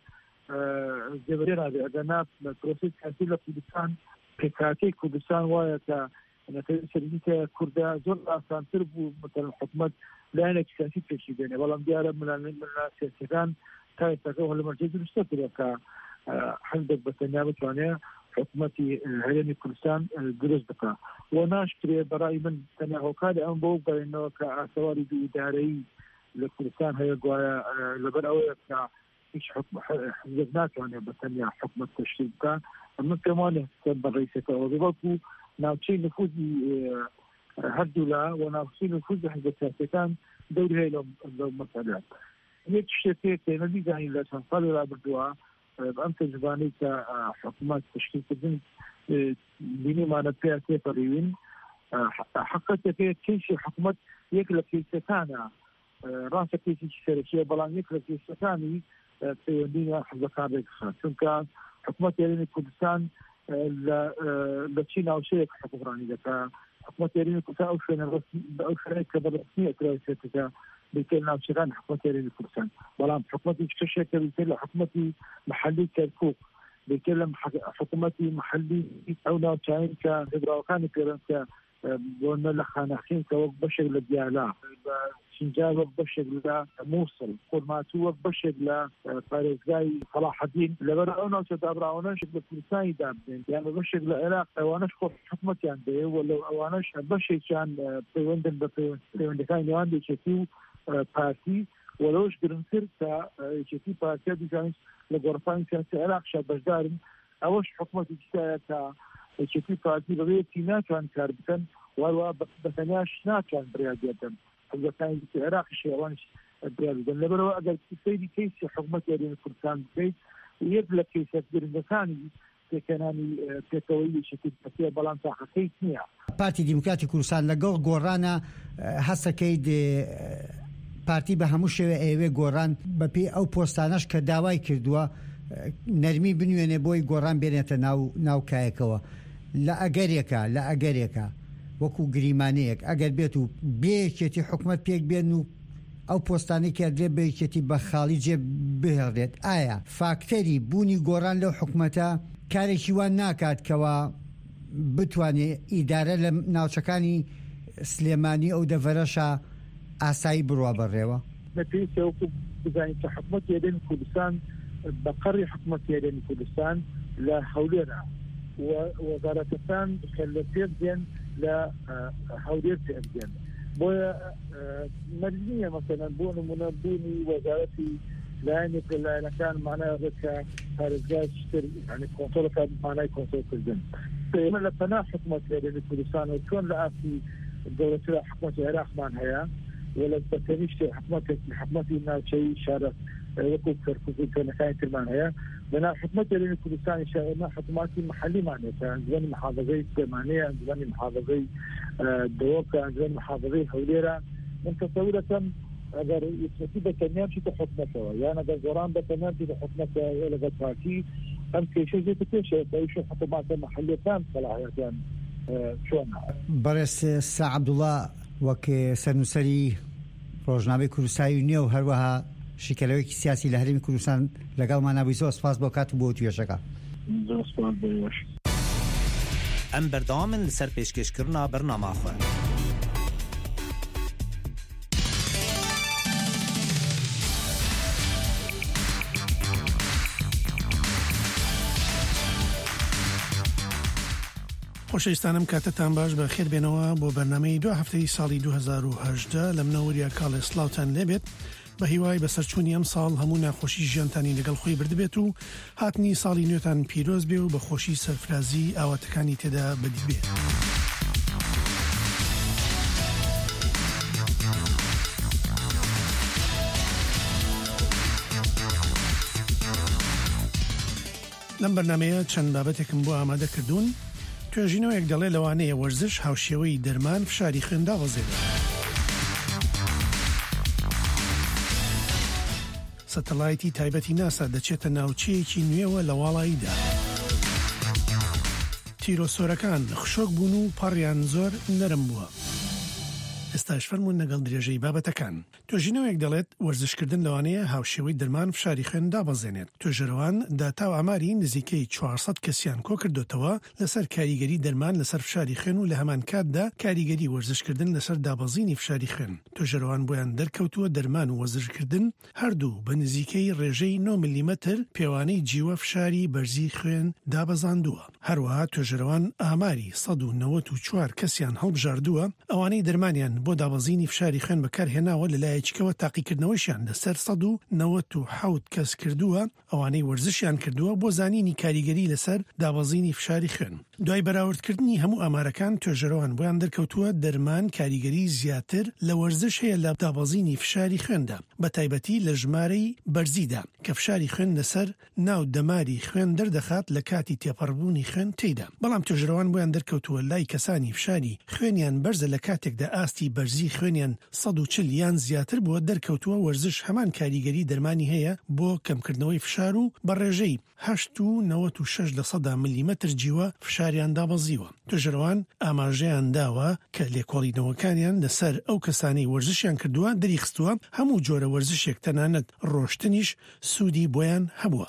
جبرينا بأدناف بروسيس كثير لكردستان كاتي كردستان ويا نتيجة شركة كردا زور آسان تربو مثلا حكومة لأنك سياسي تشي بينه والله مدير من من السياسيين تاي تكوه المركز المستقبل كا حلبك بتنيابة ثانية حكومتي هلني كردستان درس بقى وناشكر برأي من تناهو كاد أم بوب إنه كسواري إداري لكردستان هي قوية لبرأوي ك إيش حكم حزبناك يعني بتنيا حكومة تشريع كا من كمان سبب رئيسة وبيبقوا ناوتشي نفوذي هردولا وناوتشي نفوذ حزب السياسيين دوري هاي لو لو مسألة هيك شيء نبي يعني لا تنقل ولا بدوها بأمس جباني كحكومات تشكيل تدين بيني ما نبيع كيف ريوين حقت كيف كيش حكومات يكلا كيس ثانية رأس كيس شركية بلان يكلا كيس ثاني في الدنيا حزب كارك خاص كان حكومة يرين كردستان لتشينا أو شيء حكومراني ذكا حكومة يرين كردستان أو شيء أو شيء كبر رسمية كراسيتها بيكلنا بشغل حكومة يرين كردستان بلان حكومة تشكل بيكلم حكومة محلي كركوك بيكلم حكومة محلي أو ناوتشاين كإبراهيم كيران بقولنا لخانخين كوق بشغل ديالا شنجاب وق بشغل موصل قرماتو وق بشغل باريزغاي صلاح الدين لبراونا وتدابراونا شغل كردستان دابين يعني بشغل العراق اوانش حكومة يعني ولا اوانش بشي كان بيوندن بيوندن كان يواندي شتيو بارتي ولوش جرنسر تا شتي بارتي دي كانت لغرفان سياسي العراق شابش دارن اوش حكومة تا شتي بارتي بغيتي ناكان كاربتن والوا بثناش ناكان برياديتن حزب كان في العراق الشيوانش برياديتن لبروا اقل سيدي كيسي حكومة يرين كردستان بكيس ويبلغ كيسي برندكاني كاناني بيتوي شتي بارتي بلان تاعها كيس نيا پارتی دیموکراتی کوردستان لەگەڵ گۆڕانە هەستەکەی پارتی بە هەموو شێوە ئێوێ گۆڕان بەپێی ئەو پۆستانەش کە داوای کردووە نەرمی بنوێنێ بۆی گۆڕان بێنێتە ناو ناوکایەکەوە لە ئەگەرێکە لە ئەگەرێکە وەکو گریمانەیەک ئەگەر بێت و بێکێتی حکومەت پێک بێن و ئەو پۆستانی کە درێ بێکێتی بە خاڵی جێ بهێڵێت ئایا فاکتەری بوونی گۆڕان لەو حکومەتە کارێکی وان ناکات کەوە بتوانێ ئیدارە لە ناوچەکانی سلێمانی ئەو دەڤەرەشە ئاسایی بڕوا بەڕێوە نەپێویستە وەکو بزانین کە حکومەت یادێنی کوردستان بەقەڕی حکومەت یادێنی کوردستان لە هەولێرە وەزارەتەکان کە لە پێ بدێن لە هەولێر پێ بدێن بۆیە مەرجنیە مەسەلەن بۆ نمونە بوونی وەزارەتی لایەنێک لە لایەنەکان مانایە کە پارێزگای شتر یعنی کۆنترۆڵەکان مانای کۆنترۆڵکردن ئێمە لە پەنا حکومەت یادێنی کوردستان و چۆن لە ئافتی دەوڵەترا حکومەتی عێراقمان هەیە ولا بتنيشت حكومة حكومتي ناوتشي شارع وكو كركوكي ترمان هي بنا حكومتي اللي كردستان شارع حكوماتي محلي معناتها عندنا محافظي سليمانية عندنا محافظي دوكا عندنا محافظي هوليرة من تصورة كم اگر يتسكي بتنيام شي حكومته يعني اگر زوران بتنيام شي حكومته ولا بتاكي ام كيشي زي تكيشي بايشو حكومات محلية كان صلاحية شلون برس سا عبد الله وەک سەرنووسەری ڕۆژنامەی کوردستانی نییە و هەروەها شیکەلەوەیەکی سیاسی لە هەرێمی کوردستان لەگەڵمان نابووی زۆر سپاس بۆ کات و بۆ توێژەکە ئەم بەردەوامن لەسەر پێشکەشکردنا بەرنامەخۆ خۆشەویستانم کاتتان باش بە خێر بێنەوە بۆ بەرنامەی دو هەفتەی ساڵی دو هەزار و هەژدە لە منەوەریە کاڵێ سلااوتان لێبێت بە هیوای بەسەرچوونی ئەم ساڵ هەموو ناخۆشی ژیانتانی لەگەڵ خۆی بردبێت و هاتنی ساڵی نوێتان پیرۆز بێ و بە خۆشی سەرفرازی ئاواتەکانی تێدا بەدی بێت. لەم بەرنامەیە چەند بابەتێکم بۆ ئامادە کردوون. توێژینەوەیەک دەڵێ لەوانەیە وەرزش هاوشێوەی دەرمان فشاری خوێندا وەزێت. سەتەلایەتی تایبەتی ناسا دەچێتە ناوچەیەکی نوێوە لە واڵاییدا. تیرۆسۆرەکان خشۆک بوون و پەڕیان زۆر نەرم بووە. ئێستاش فەرمونون لەگەڵ درێژەی بابەتەکان. توێژینەوەیەک دەڵێت وەرزشکردن لەوانەیە هاوشێوەی دەرمان فشاری خوێن دابەزێنێت. توێژەرەوان داتاو ئاماری نزیکەی چوارسەد کەسیان کۆ کردوتەوە لەسەر کاریگەری دەرمان لەسەر فشاری خوێن و لە هەمان کاتدا کاریگەری وەرزشکردن لەسەر دابەزینی فشاری خوێن. توێژەرەوان بۆیان دەرکەوتووە دەرمان و وەرزشکردن هەردوو بە نزیکەی ڕێژەی نۆ میلیمەتر پێوانەی جیوە فشاری بەرزی خوێن دابەزاندووە. هەروەها توێژەرەوان ئاماری سەد و نەوەت و چوار کەسیان هەڵبژاردووە ئەوانەی دەرمانیان بۆ دابەزینی فشاری خوێن بەکارهێناوە لەلایەکیەوە تاقیکردنەوەیشیان لەسەر سەد و نەوەت و حەوت کەس کردووە ئەوانەی وەرزشیان کردووە بۆ زانینی کاریگەری لەسەر دابەزینی فشاری خوێن. دوای بەراوردکردنی هەموو ئامارەکان توێژەرەوان بۆیان دەرکەوتووە دەرمان کاریگەری زیاتر لە وەرزش هەیە لە دابەزینی فشاری خوێندا بە تایبەتی لە ژمارەی بەرزیدا کە فشاری خوێن لەسەر ناو دەماری خوێن دەردەخات لە کاتی تێپەڕبوونی خوێن تێیدا. بەڵام توێژەرەوان بۆیان دەرکەوتووە لای کەسانی فشاری خوێنیان بەرزە لە کاتێکدا ئاستی بەرزی خوێنیان سەد و چل یان زیاتر بووە دەرکەوتووە وەرزش هەمان کاریگەری دەرمانی هەیە بۆ کەمکردنەوەی فشار و بە ڕێژەی هەشت و نەوەت و شەش لە سەدا میلیمەتر جیوە فشاریان دابەزیوە. توێژەرەوان ئاماژەیان داوە کە لێکۆڵینەوەکانیان لەسەر ئەو کەسانی وەرزشیان کردووە دەریخستووە هەموو جۆرە وەرزشێک تەنانەت ڕۆشتنیش سوودی بۆیان هەبووە.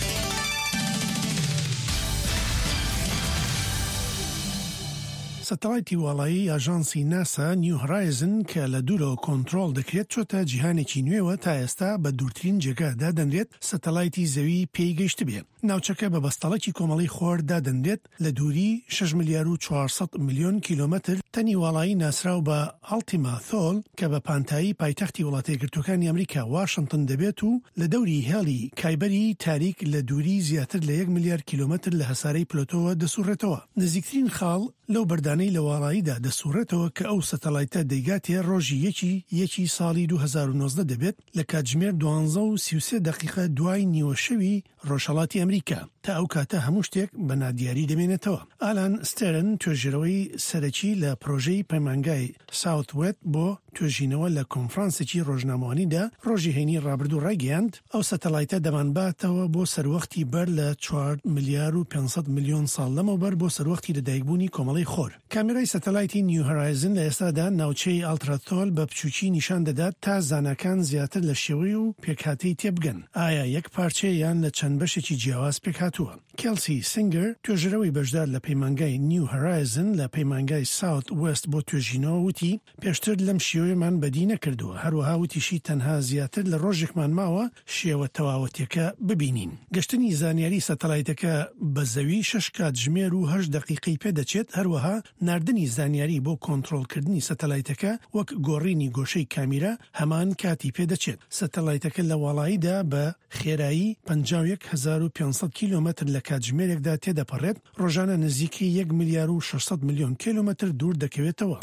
سەتەڵایتی وڵایی ئاژانسی ناسا نیو هۆرایزن کە لە دوورەوە کۆنتڕۆڵ دەکرێت چۆتە جیهانێکی نوێوە تا ئێستا بە دوورترین جێگادا دەنرێت سەتەڵایتی زەوی پێی گەیشت بێت. ناوچەکە بە بەستەڵێکی کۆمەڵی خۆر دادەنرێت لە دووری شەش ملیار و چوارسەد میلیۆن کیلۆمەتر. تەنی وڵایی ناسراو بە ئەڵتیما تۆل کە بە پانتایی پایتەختی وڵاتە یەکگرتووەکانی ئەمریکا واشنگتن دەبێت و لە دەوری هێڵی کایبەری تاریک لە دووری زیاتر لە یەک ملیار کیلۆمەتر لە هەسارەی پلۆتۆوە دەسوڕێتەوە. نزیکترین خاڵ لەو بەردانەی لە وڵاییدا دەسوڕێتەوە کە ئەو سەتەڵایتە دەیگاتێ ڕۆژی یەکی یەکی ساڵی دوو هەزار و نۆزدە دەبێت لە کاتژمێر دوانزە و سی و سێ دقیقە دوای نیوەشەوی ڕۆژهەڵاتی ئەمریکا. تا ئەو کاتە هەموو شتێک بە نادیاری دەمێنێتەوە. ئالان ستێرن توێژەرەوەی سەرەکی لە پرۆژەی پەیمانگای ساوت-وێت بۆ توێژینەوە لە کۆنفرانسێکی ڕۆژنامەوانیدا ڕۆژی هەینی ڕابردوو ڕایگەیاند ئەو سەتەڵایتە دەمانباتەوە بۆ سەروەختی بەر لە چوار ملیار و پێنجسەد میلیۆن ساڵ لەمەوبەر بۆ سەروەختی لەدایکبوونی کۆمەڵی خۆر. کامێرای سەتەڵایتی نیو هۆرایزن لە ئێستادا ناوچەی ئالتراتۆل بە بچووکی نیشان دەدات تا زانەکان زیاتر لە شێوەی و پێکهاتەی تێبگەن ئایا یەک پارچەیە یان لە چەند بەشێکی جیاواز پێکهاتووە. کێلسی سینگەر توێژەرەوەی بەشدار لە پەیمانگای نیو هۆرایزن لە پەیمانگای ساوت وێست بۆ توێژینەوە وتی پێشتر لەم شێوەیەمان بەدی نەکردووە. هەروەها وتیشی تەنها زیاتر لە ڕۆژێکمان ماوە شێوە تەواوەتیەکە ببینین. گەشتنی زانیاری سەتەڵایتەکە بە زەوی شەش کاتژمێر و هەشت دقیقەی پێدەچێت. هەروەها ناردنی زانیاری بۆ کۆنتڕۆڵکردنی سەتەڵایتەکە وەک گۆڕینی گۆشەی کامیرە هەمان کاتی پێدەچێت. سەتەڵایتەکە لە وڵاییدا بە خێرایی پەنجاو یەک هەزار و پێنجسەد کیلۆمەتر لە کاتژمێرێکدا تێدەپەڕێت. ڕۆژانە نزیکی یەک ملیار و شەشسەد میلیۆن کیلۆمەتر دوور دەکەوێتەوە.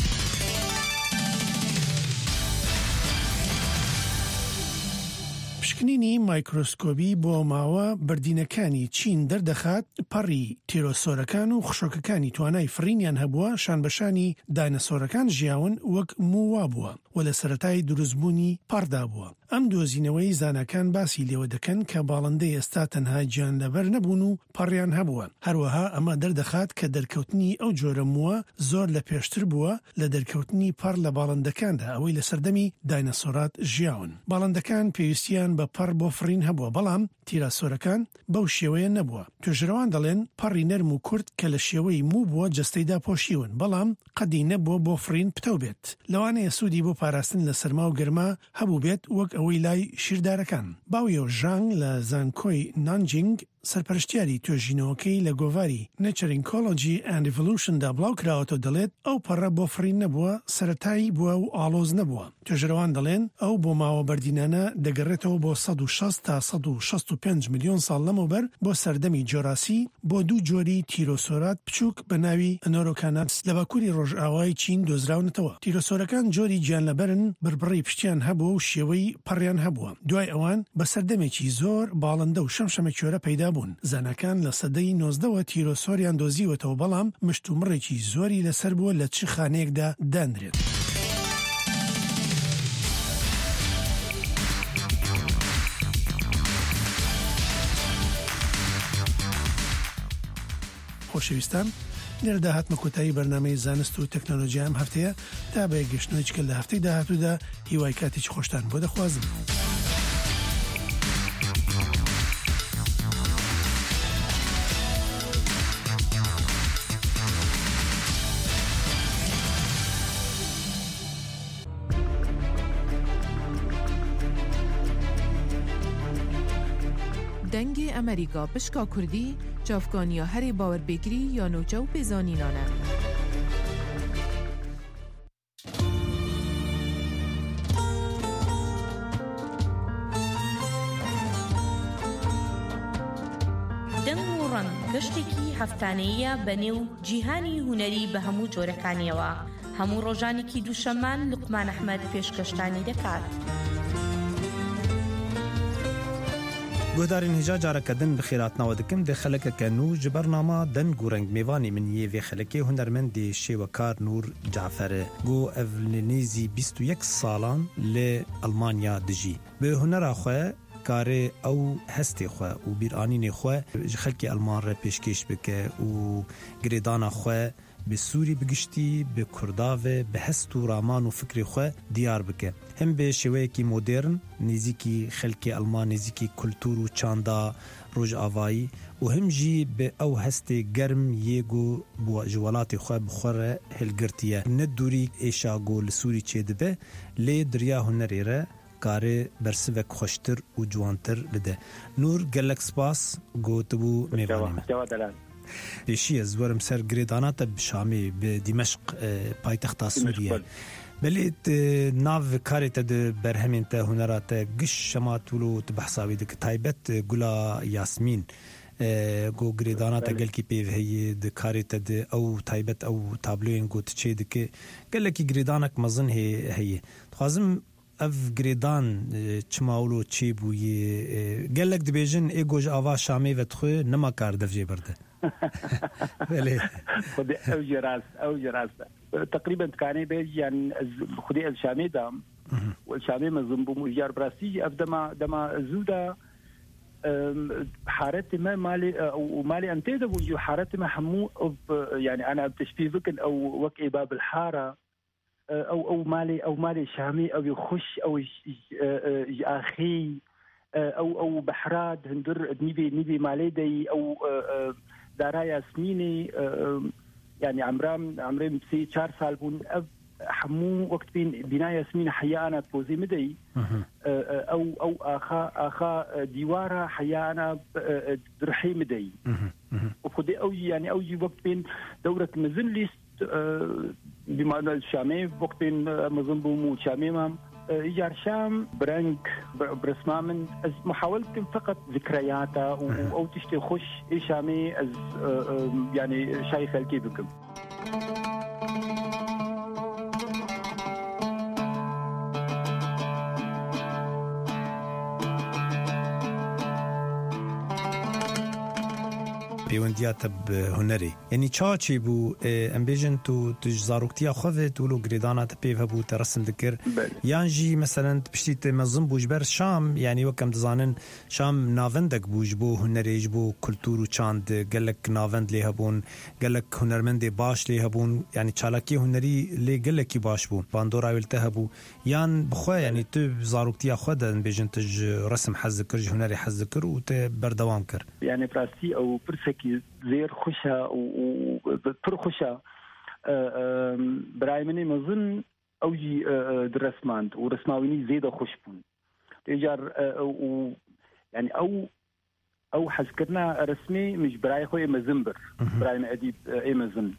پشکنینی مایکرۆسکۆبی بۆ ماوە بردینەکانی چین دەردەخات پەڕی تیرۆسۆرەکان و خشۆکەکانی توانای فرینیان هەبووە شانبەشانی داینەسۆرەکان ژیاون وەک مووا بووە و لە سەرەتای دروستبوونی پەڕدا بووە. ئەم دۆزینەوەی زانەکان باسی لێوە دەکەن کە باڵندەی ئێستا تەنها گیان لەبەر نەبوون و پەڕیان هەبووە. هەروەها ئەمە دەردەخات کە دەرکەوتنی ئەو جۆرە مووە زۆر لە پێشتر بووە لە دەرکەوتنی پەڕ لە باڵندەکاندا ئەوەی لە سەردەمی داینەسۆرات ژیاون. باڵندەکان پێویستیان بە پەڕ بۆ فرین هەبووە بەڵام تیراسۆرەکان بەو شێوەیە نەبووە. توێژەرەوان دەڵێن پەڕی نەرم و کورت کە لە شێوەی موو بووە جەستەیدا پۆشیون بەڵام قەدی نەبووە بۆ فرین پتەو بێت. لەوانەیە سوودی بۆ پاراستن لە سەرما و گەرما هەبوو بێت وەک ئەوەی لای شیردارەکان. باویە و ژانگ لە زانکۆی نانجینگ سەرپەرشتیاری توێژینەوەکەی لە گۆڤاری Nature Ecology and Evolutionدا بڵاو کراوەتە دەڵێت ئەو پەڕە بۆ فرین نەبووە سەرەتایی بووە و ئالۆز نەبووە. توێژەرەوان دەڵێن ئەو بۆ ماوە بەردینانە دەگەڕێتەوە بۆ سەد و شەست تا سەد و شەست و پێنج میلیۆن ساڵ لەمەوبەر بۆ سەردەمی جۆراسی بۆ دوو جۆری تیرۆسۆرات بچووک بە ناوی ئەنۆرۆکاناپس لە باکووری ڕۆژئاوای چین دۆزراونەتەوە. تیرۆسۆرەکان جۆری گیانلەبەرن بربڕی پشتیان هەبووە و شێوەی پەڕیان هەبووە. دوای ئەوان بە سەردەمێکی زۆر باڵندە و شەمشەمەکێورە پەیدا بوون. زانەکان لە سەدەی نۆزدەوە تیرۆسۆریان دۆزیوەتەوە بەڵام مشت و مڕێکی زۆری لەسەر بووە لە چ خانەیەکدا دانرێت. خۆشەویستان لێرەدا هاتمە کۆتایی بەرنامەی زانست و تەکنۆلۆژیا ئەم هەفتەیە تا بە گەشتنەوەی کە لە هەفتەی داهاتوودا هیوای کاتێکی خۆشتان بۆ دەخوازم. دەنگی ئەمریکا پشکا کوردی چافکانیا هەری باوەربێگری یا نوچە و پێزانینانە. دەنگ و ڕەنگ گەشتێکی هەفتانەیە بەنێو جیهانی هونەری بە هەموو جۆرەکانیەوە. هەموو ڕۆژانێکی دووشەممان لوقمان ئەحمەد پێشکەشتانی دەکات. گۆدارین هێژا جارەکەدن بخێراتناوە دکم دێ خەلەکەکە نو ji بەرنامە دەنگ و ڕەنگ میوانی من یê vê xelekê hunermendê şêwekar Nûr Caferê got ev li nêzî bîst û yek salan lê Almanya dijî. Bi hunera xwe karê ew hestê xwe û bîranînê xwe ji xelkê Alman re pêşkêş bike û girêdana xwe bi Sûrî bigiştî bi Kurdavê bi hest û raman û fikrê xwe diyar bike. Hem bê şêweyekî modern nêzîkî xelkê Alman nêzîkî kultûr û çanda rojavayî û hem jî bi ew hestê germ yê got ji welatê xwe bi xwe re hilgirtiye. Ne dûrî êşa got li Sûrî çêdibe lê diriya hunerê re karê bersivek xweştir û ciwantir bide. Nûr gelek spas gotibû mêvanê me. پێشی ez werim ser girêdana te bi Şamê bi Dîmeşq paytexta Sûriye. Belê nav karê te di berhemên te hunera te giş şematûlo tu behsa wî dike taybet Gula Yasmîn got girêdana te gelkî pêv heye di karê te de ew taybet ew tabloyên got çê dike gelekî girêdanek mezin heye. Dixwazim ev girêdan çimawlo çê bûye gelek dibêjin ê goj ava Şamê ve dixwe nema kar dev jê birde. بله خودی او جراس او جراس تقریبا کانی به یعنی خودی الشامی دام والشامی مزم بمجار براسي افدما دما زودا حارت ما مالي او مالي انت ده وجو حارت ما حمو يعني انا بتشبيه او وك باب الحاره او او مالي او مالي شامي او يخش او اخي او او بحراد هندر نبي نبي مالي دي او دارا ياسميني يعني عمرام عمري بسي چار سال بون حمو وقت بين بناء ياسمين حيانا بوزي مدي او او اخا اخا ديوارا حيانا درحي مدي وخدي او يعني او وقت بين دورة مزن ليست بمعنى الشامي وقت بين مزن بومو شامي مام يجار شام برنك برسمامن از محاولتكم فقط ذكرياته او تشتي خش شامي از يعني شايف الكي بكم پەیوەندیاتە هوەرێ یعنی چاچێ بوو ئەمبێژن تو tu ji zaroktîya xwe ve tu lo girêdana te pêv hebû te resim dikir yan jî meselen piştî te mezin bû ji ber Şam yanî wekem dizanin Şam navendek bû ji bo hunerê ji bo kultûr û çand gelek navend lê hebûn gelek hunermendê baş lê hebûn yanî çalakiyê hunerî lê gelekî baş bû bandora wê te hebû yan bixwe yanî tu zaroktiya xwe de bêjin tu ji resim hez dikir ji hunerê hez dikir û te berdewam kir yani rastî ew pirsekî zêr xuşa û pir xuşa برای منی مزن اوجی درسماند و رسماوینی زیده خوش بون تجار و يعني او او حذكرنا رسمي مش براي خوي مزنبر براي اديب اي مزن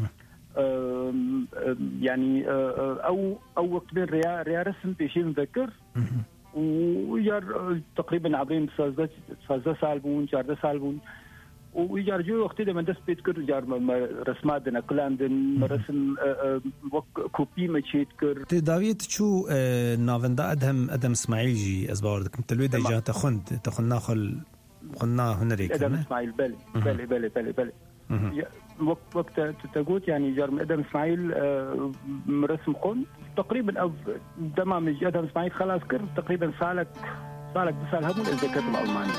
يعني او او وقت بين ريا ريا رسم بشي نذكر ويار تقريبا عبرين ثلاثة سال بون چهارده سال بون ويجار جو وقتی ده من دست پیت کرد جار رسمات دن اکلان دن رسم کوپی مچیت کرد تداویت چو ناونده ادهم ادم اسماعیل جی از باوردکم تلوی ده جا تخوند تخوند ناخل خلنا هنريك ادم اسماعيل بلي بلي بلي بلي بلي وقت وقت تقول يعني جار ادم اسماعيل مرسم خون تقريبا او دما من ادم اسماعيل خلاص كرت تقريبا سالك سالك بسال هبول اذا كتب المانيا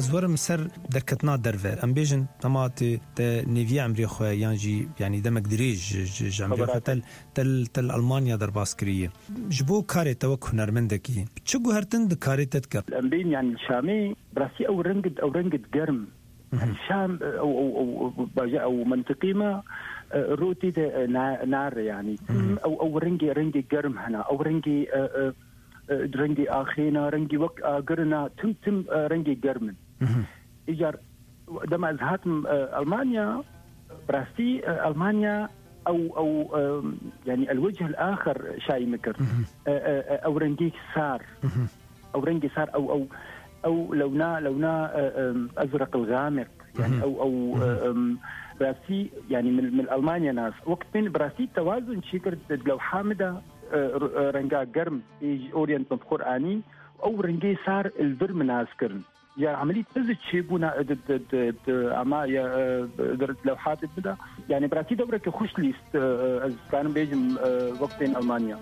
ازورم سر دركتنا درفه ام بيجن تمات نيفي امري خو يانجي يعني دمك دريج جامبي تل تل تل المانيا در باسكريه جبو كاري توك هنرمندكي تشغو هرتن دكاري تذكر ام بين يعني الشامي براسي او رنقد او رنقد قرم الشام او او او, أو منطقي ما روتي نار يعني او او رنقي رنقي قرم هنا او رنقي رنقي اخينا رنقي وك قرنا تم تم رنقي قرمن ايجار دم ازهات المانيا براسي المانيا او او يعني الوجه الاخر شاي مكر او رنقي صار او رنقي صار او او او لونا لونا ازرق الغامق يعني او او براسي يعني من من المانيا ناس وقت من براسي توازن شكر لو حامده رنقا قرم اورينت قراني او رنقي صار البر مناسكرن يا عمليه تزت شيبونا اما يا لو حاطط بدا يعني براسي دوره كخش ليست از كان بيجم وقتين المانيا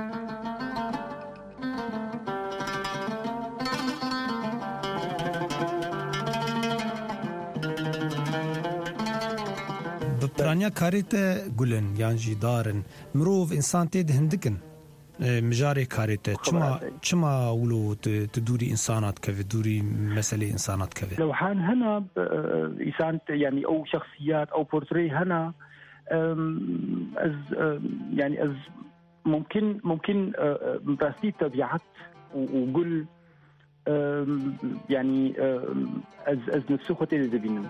برانيا كاريتا قولن يانجي دارن مروف انسان تيد هندكن مجاري كاريتا چما چما ولو تدوري انسانات كيف دوري مسألة انسانات كيف لو حان هنا انسان يعني او شخصيات او بورتري هنا از يعني از ممكن ممكن براسي طبيعت وقول يعني از از نفسه خطير دبينو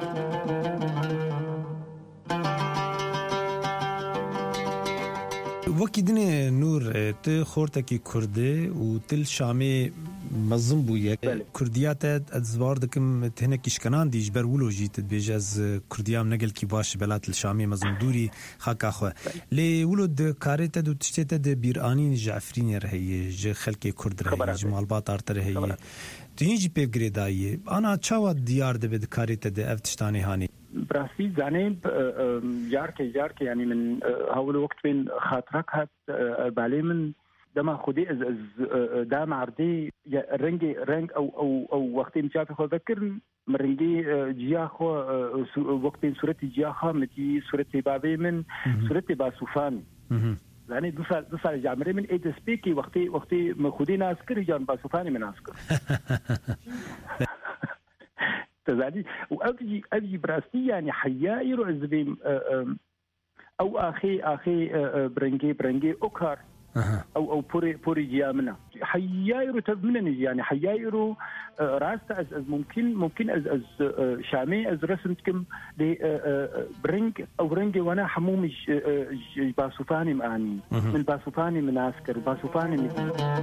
وكي دني نور ت خورتكي كردي وتل شامي مظلوم بويا كرديات ازوار دكم تهنا كيشكنان ديج برولوجي تبيجاز كرديام نقل كي باش بلات الشامي مظلوم دوري خاكا خو لي ولد كاريت دو تشتت د بيراني جعفرين رهي ج خلكي كرد رهي جمال باطار رهي تيجي بيغريداي انا تشاو ديار د كاريت د افتشتاني هاني براسي زاني جارك جارك يعني من هول وقت بين خاطرك هات بالي من دما خدي از از دام عردي رنجي رنج او او او وقت مشافي خو ذكر مرنجي جيا خو وقت بين صورتي جيا خا متي صورتي بابي من صورتي باسوفان يعني دوسا دوسا جامري من ايد سبيكي وقتي وقتي مخدي ناس كري جان باسوفاني من اسكر تزادي وأبي أبي براسي يعني حيايرو عزبيم أو أخي أخي برنجي برنجي أكار أو أو بوري بوري جيامنا حيايرو تبمنني يعني حيايرو راست از از ممكن ممكن از از شامي از رسمتكم ل برنج أو برنجي وأنا حموم باسوفاني ماني من باسوفاني من عسكر باسوفاني من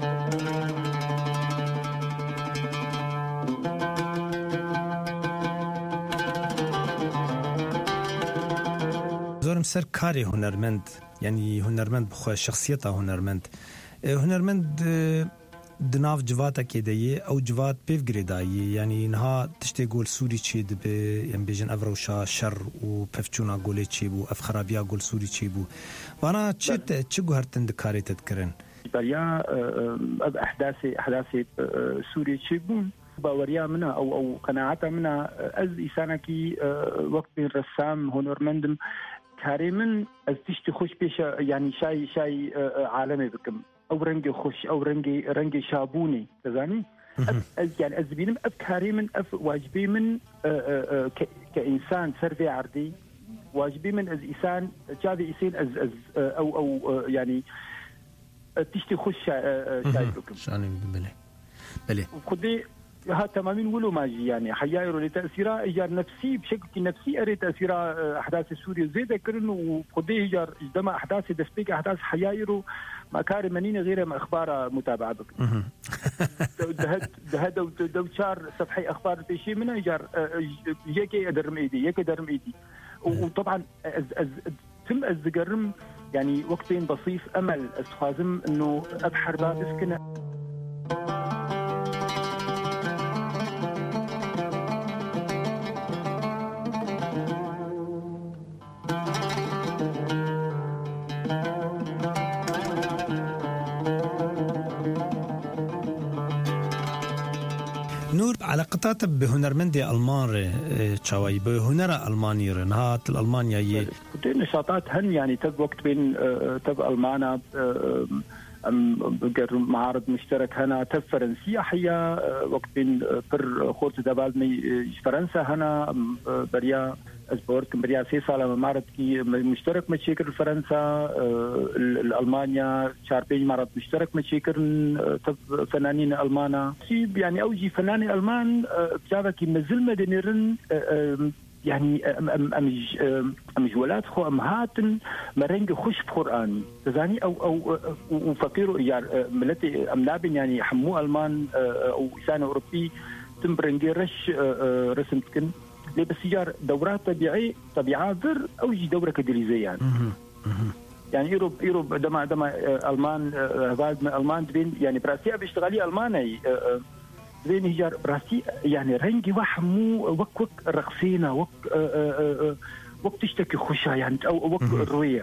زورم سر كاري هنرمند يعني هنرمند بخوا شخصيته هنرمند هنرمند دناف جواتا كيدايه او جوات بيف غريدايه يعني نها تشتي قول سوري تشيد ب يعني بيجن افروشا شر وبفچونا قولي تشيبو اف خرابيا قول سوري تشيبو وانا تشت تشغو هرتن دكاري تذكرن بريا احداثي احداثي سوري تشيبون باوريا منها او او قناعتها منها از انسانكي وقت بين رسام هنرمندم كاريمن از تشتي خوش بيش يعني شاي شاي عالمي بكم او رنجي خوش او رنجي رنجي شابوني تزاني از يعني از بينم اب كاريمن اف واجبي من كانسان سرفي عردي واجبي من از انسان جابي يسين از از او او يعني تشتي خوش شاي بكم شاني بله بله خدي ها تمامين ولو ماجي يعني حيايرو لتأثيرها إيجار نفسي بشكل نفسي أري تأثيرها أحداث سوريا زي ذكرن وخدي إيجار جدما أحداث دسبيك أحداث حيايرو ما كاري منين غير ما أخبار متابعة بك دهد دهد دوتشار صفحي أخبار بشيء منها إيجار يكي أدرم إيدي يكي أدرم إيدي وطبعا أز أز تم أزقرم يعني وقتين بصيف أمل أسخازم إنه أبحر باب اسكنه نور على قطعت بهنرمندي ألمان تشاوي بهنر ألماني رنهات الألمانيا يه نشاطات هن يعني تب وقت بين تب ألمانا بقر معارض مشترك هنا تب فرنسية حيا وقت بين بر خورت دبال فرنسا هنا بريا أسبورت بريا سي سالة معرض كي مشترك متشكر فرنسا الألمانيا شاربين معرض مشترك متشكر تب فنانين ألمانا يعني أوجي فناني ألمان بجابة كي مزل مدنيرن يعني أمج أمج ولاد خو أمهاتن مرنج خش بقرآن تزاني أو أو وفقيروا يعني ملتي أمنابن يعني حمو ألمان أو إنسان أوروبي تمبرنجي رش رسمتكن ليه بس يجار دورات طبيعية طبيعة ذر أو يجي دورة كدريزية يعني يعني يروب يروب دما دما ألمان هذا ألمان بين يعني براسية بيشتغلي ألماني بين هجار براسي يعني رنجي وحمو وك وك رقصينا وك وقت تشتكي خشة يعني أو وك الروية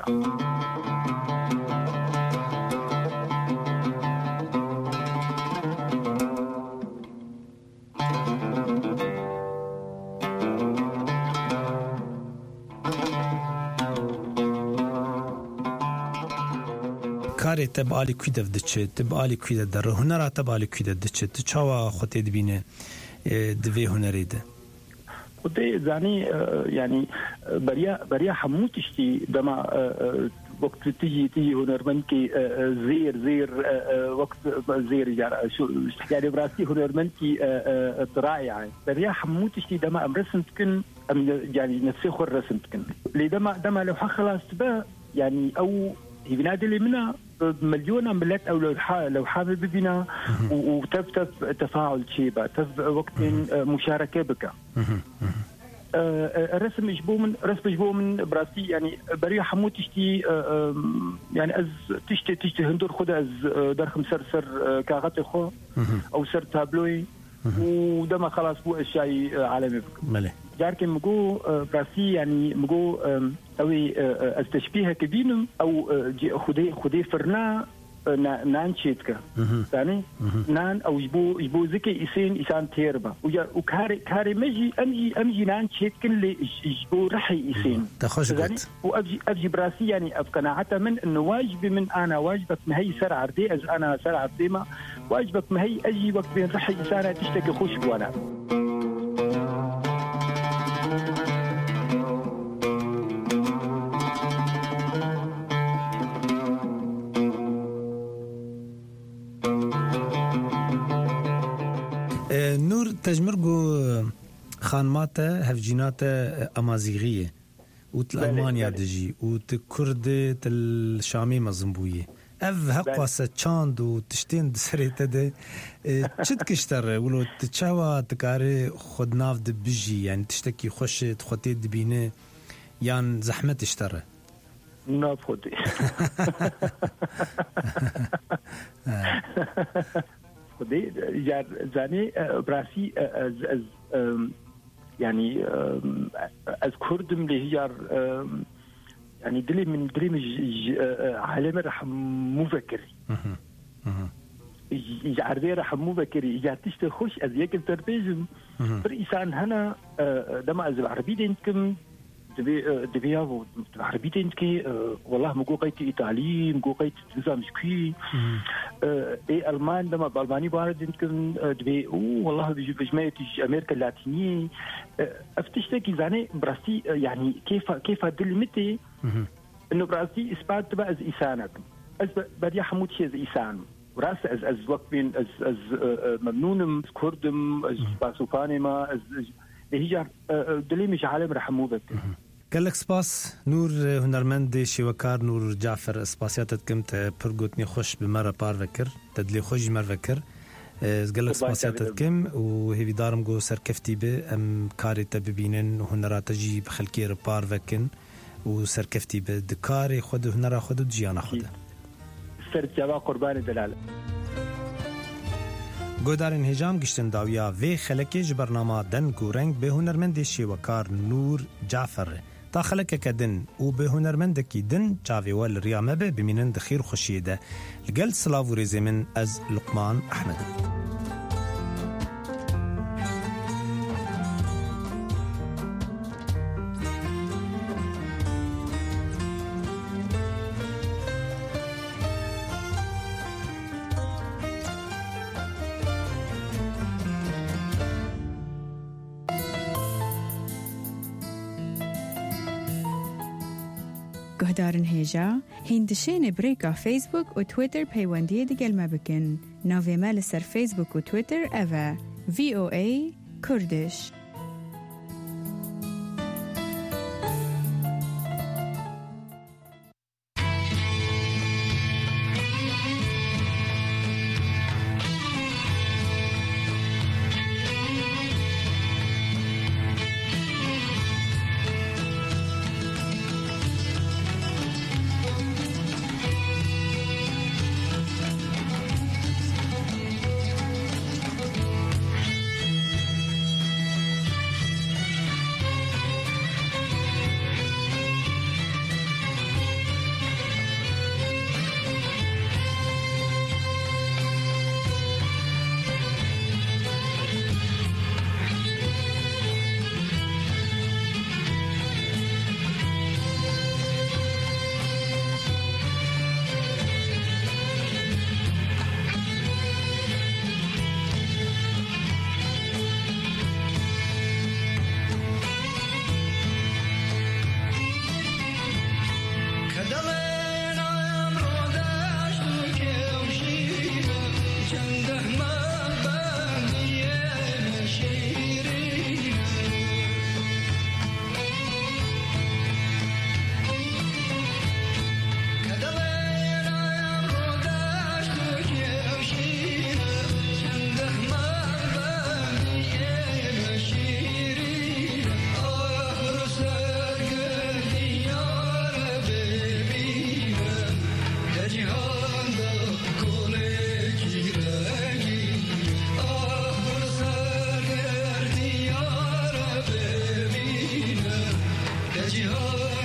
کاری تبعالی کودف دچه تبعالی کودف در هنر تبعالی کودف دچه تچوا خطی دبینه دوی هنری ده خطی زانی يعني بريا بريا حموتشتي دما وقت تيجي تيجي هنرمند كي زير زير وقت زير يعني شو يعني براسي هنرمند كي رائع بريا حموتشتي دما امرسمت كن يعني نفسي خور رسمت كن لي دما دما لو خلاص تبا يعني او هي بنادي اللي منها مليون عملات او لو لو حابب بنا وتف تفاعل شيبه تف وقت مشاركه بك الرسم يجبو من رسم يجبو من براسي يعني بريا حمود تشتي يعني از تشتي تشتي هندور خد از درخم سر سر كاغاتي خو او سر تابلوي ودما خلاص بو اشياء عالمي ملي جاركن مجو براسي يعني مجو اوي التشبيه كبينم او خدي خدي فرنا نان شيتكا ثاني نان او يبو يبو زكي يسين يسان تيربا وكاري كاري مجي امجي امجي نان شيتكن اللي يجبو رحي يسين ثاني وابجي ابجي براسي يعني افقناعته من انه واجبي من انا واجبك ما هي سرع عردي از انا سرع عردي ما واجبك ما هي اجي وقت بين رحي يسانه تشتكي خوش وانا نور تجمرگو خانمات هفجينات امازيغيه وت المانيا دجي وت كرد تل شامي مزنبويه اف هقواسه چاند و تشتين دسريته ده چت كشتر ولو تشاوا تكاري خود ناف د بجي يعني تشتكي خوش تخطي دبينه يان زحمه اشتره ناف خدي خدي جار زاني براسي از از يعني از كردم لهجار يعني دلي من دريم عالم رح مو فكري يجعردي رح مو فكري يجاتيش تخش از ياكل تربيجم بريسان هنا دما از العربي دينكم دبي دبي العربي دينكي والله مقو قيت ايطالي مقو قيت نظام شكي اي المان دما بالماني بارد دينكم دبي والله بجماعه امريكا اللاتينيه افتشتكي زاني براسي يعني كيف كيف دلمتي انه براسي اثبات بقى از انسانك از بدي حمود شيء از انسان وراس از از وقت بين از از ممنون كردم از باسوفاني ما از هي دلي مش عالم رحموبك قالك سباس نور هنرمند شوكار نور جعفر سباسيات كمت برغوتني خوش بمره بار فكر تدلي خوش مر فكر قالك سباسيات كم وهي دارم جو سركفتي به ام كاري تبينن هنرات تجي بخلكي بار فكن وسركفتي بدكاري خد هنرا خد جيانا خد سر جوا قربان دلال گودارن هجام گشتن داویا و خلکی جبرنامه دن گورنگ به هنرمند شیوکار نور جعفر تا خلک کدن او به هنرمند کی دن چاوی ول ریامه به بمینن د خیر خوشیده لگل سلاو ریزمن از لقمان احمد گهدارن هیجا هندشین بریکا فیسبوک و تویتر پیوندی دگل مبکن. ناوی مال سر فیسبوک و تویتر اوه وی او ای کردش. Jihad